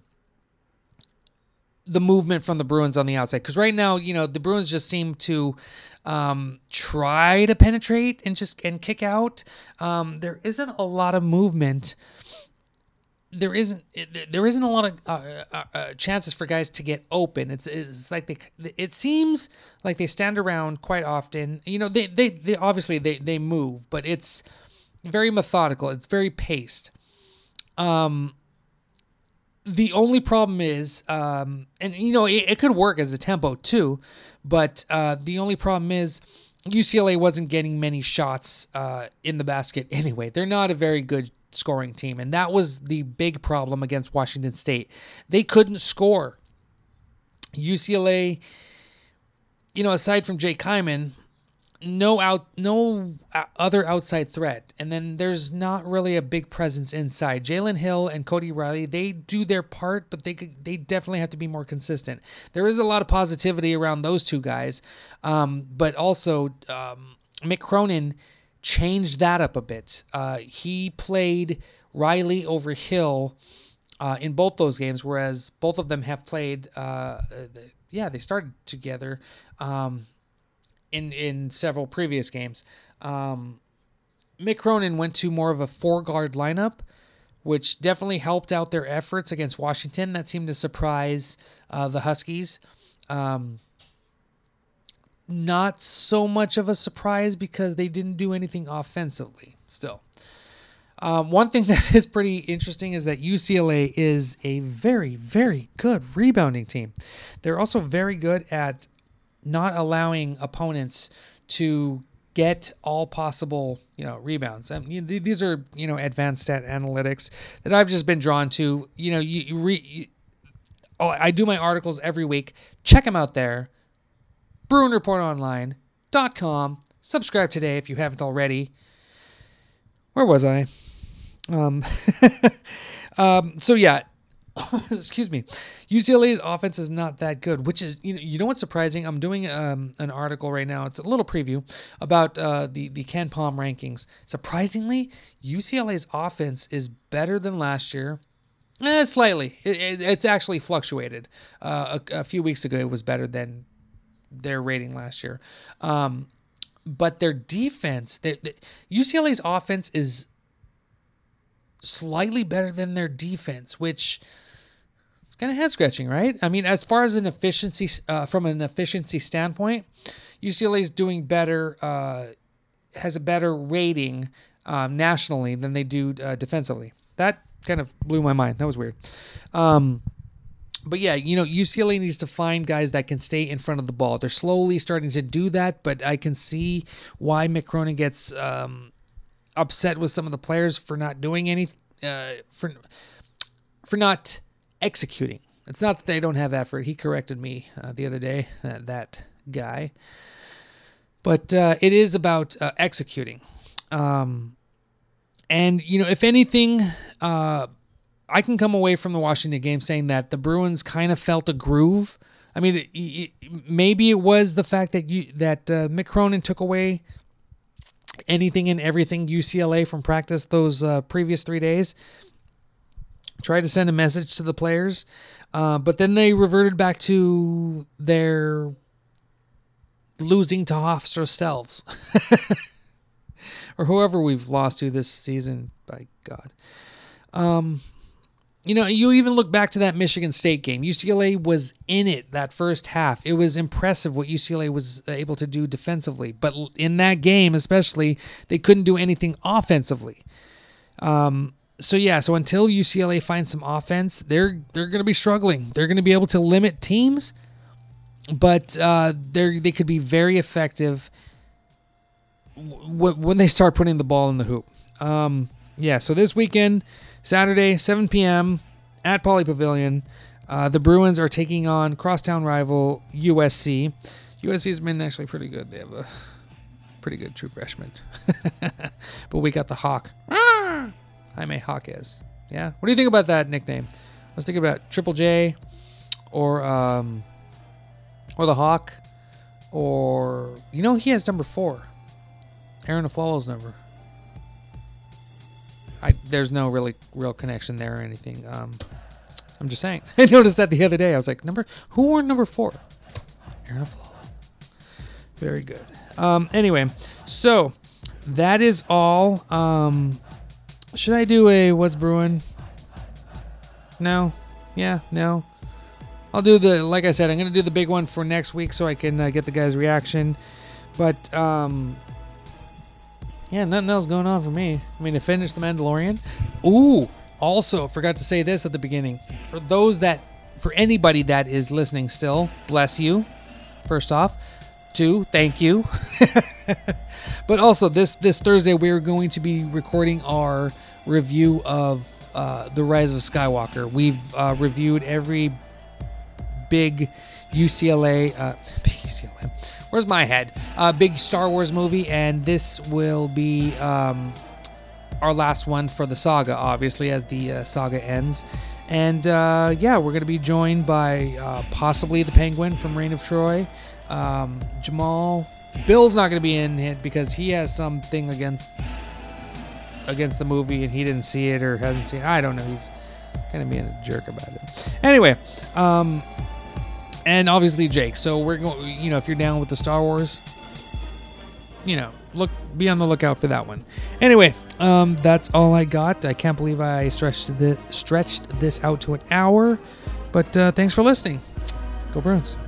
the movement from the Bruins on the outside. Because right now, you know, the Bruins just seem to um, try to penetrate and just and kick out. Um, there isn't a lot of movement. There isn't there isn't a lot of uh, uh, uh, chances for guys to get open. It's it's like they it seems like they stand around quite often. You know, they they, they obviously they, they move, but it's very methodical. It's very paced. Um, the only problem is, um, and you know, it, it could work as a tempo too, but uh, the only problem is U C L A wasn't getting many shots uh, in the basket anyway. They're not a very good scoring team, and that was the big problem against Washington State. They couldn't score. U C L A, you know, aside from Jake Kyman, no out, no other outside threat, and then there's not really a big presence inside. Jalen Hill and Cody Riley, they do their part, but they could, they definitely have to be more consistent. There is a lot of positivity around those two guys, um, but also um, Mick Cronin changed that up a bit. Uh, he played Riley over Hill uh, in both those games, whereas both of them have played, uh, yeah, they started together um, in, in several previous games. Um, Mick Cronin went to more of a four-guard lineup, which definitely helped out their efforts against Washington. That seemed to surprise uh, the Huskies. Um Not so much of a surprise because they didn't do anything offensively still. Um, one thing that is pretty interesting is that U C L A is a very, very good rebounding team. They're also very good at not allowing opponents to get all possible, you know, rebounds. I mean, these are, you know, advanced stat analytics that I've just been drawn to. You know, you, you, re, you oh, I do my articles every week. Check them out there. Bruin Report Online dot com. Subscribe today if you haven't already. Where was I? Um, um, so yeah, excuse me. U C L A's offense is not that good, which is, you know, you know what's surprising? I'm doing um, an article right now. It's a little preview about uh, the the KenPom rankings. Surprisingly, U C L A's offense is better than last year. Eh, slightly. It, it, it's actually fluctuated. Uh, a, a few weeks ago, it was better than their rating last year. Um, but their defense, they, they, U C L A's offense is slightly better than their defense, which is kind of head scratching, right? I mean, as far as an efficiency, uh, from an efficiency standpoint, U C L A is doing better, uh, has a better rating um, nationally than they do uh, defensively. That kind of blew my mind. That was weird. Um, But yeah, you know, U C L A needs to find guys that can stay in front of the ball. They're slowly starting to do that, but I can see why Mick Cronin gets um, upset with some of the players for not doing any, uh, for for not executing. It's not that they don't have effort. He corrected me uh, the other day, uh, that guy. But uh, it is about uh, executing. Um, and, you know, if anything... Uh, I can come away from the Washington game saying that the Bruins kind of felt a groove. I mean, it, it, maybe it was the fact that you that uh, Mick Cronin took away anything and everything U C L A from practice those uh, previous three days. Tried to send a message to the players, uh, but then they reverted back to their losing to Hofstra selves. Or whoever we've lost to this season, by God. Um... you know, you even look back to that Michigan State game. U C L A was in it that first half. It was impressive what U C L A was able to do defensively. But in that game especially, they couldn't do anything offensively. Um, so, yeah, so until U C L A finds some offense, they're they're going to be struggling. They're going to be able to limit teams, but uh, they they could be very effective w- when they start putting the ball in the hoop. Um, yeah, so this weekend, Saturday, seven p.m. at Pauley Pavilion, uh, the Bruins are taking on crosstown rival U S C. U S C has been actually pretty good. They have a pretty good true freshman. But we got the Hawk. Jaime Hawkes. Yeah? What do you think about that nickname? I was thinking about Triple J or um, or the Hawk or, you know, he has number four. Aaron Aflalo's number. I, there's no really real connection there or anything. Um, I'm just saying. I noticed that the other day. I was like, number who wore number four? Aaron Aflalo. Very good. Um, anyway, so that is all. Um, should I do a What's Brewing? No. Yeah, no. I'll do the, like I said, I'm going to do the big one for next week so I can uh, get the guys' reaction. But, um... yeah, nothing else going on for me. I mean, to finish The Mandalorian. Ooh, also forgot to say this at the beginning. For those that, for anybody that is listening still, bless you, first off. Two, thank you. But also, this this Thursday, we're going to be recording our review of uh, The Rise of Skywalker. We've uh, reviewed every big U C L A, uh, big U C L A, where's my head? Uh, big Star Wars movie, and this will be um, our last one for the saga, obviously, as the uh, saga ends. And uh, yeah, we're going to be joined by uh, possibly the Penguin from Reign of Troy, um, Jamal. Bill's not going to be in it because he has something against against the movie, and he didn't see it or hasn't seen it. I don't know. He's kind of being a jerk about it. Anyway, um... and obviously Jake. So we're going, you know, if you're down with the Star Wars, you know, look, be on the lookout for that one. Anyway, um, that's all I got. I can't believe I stretched the stretched this out to an hour, but uh, thanks for listening. Go Bruins.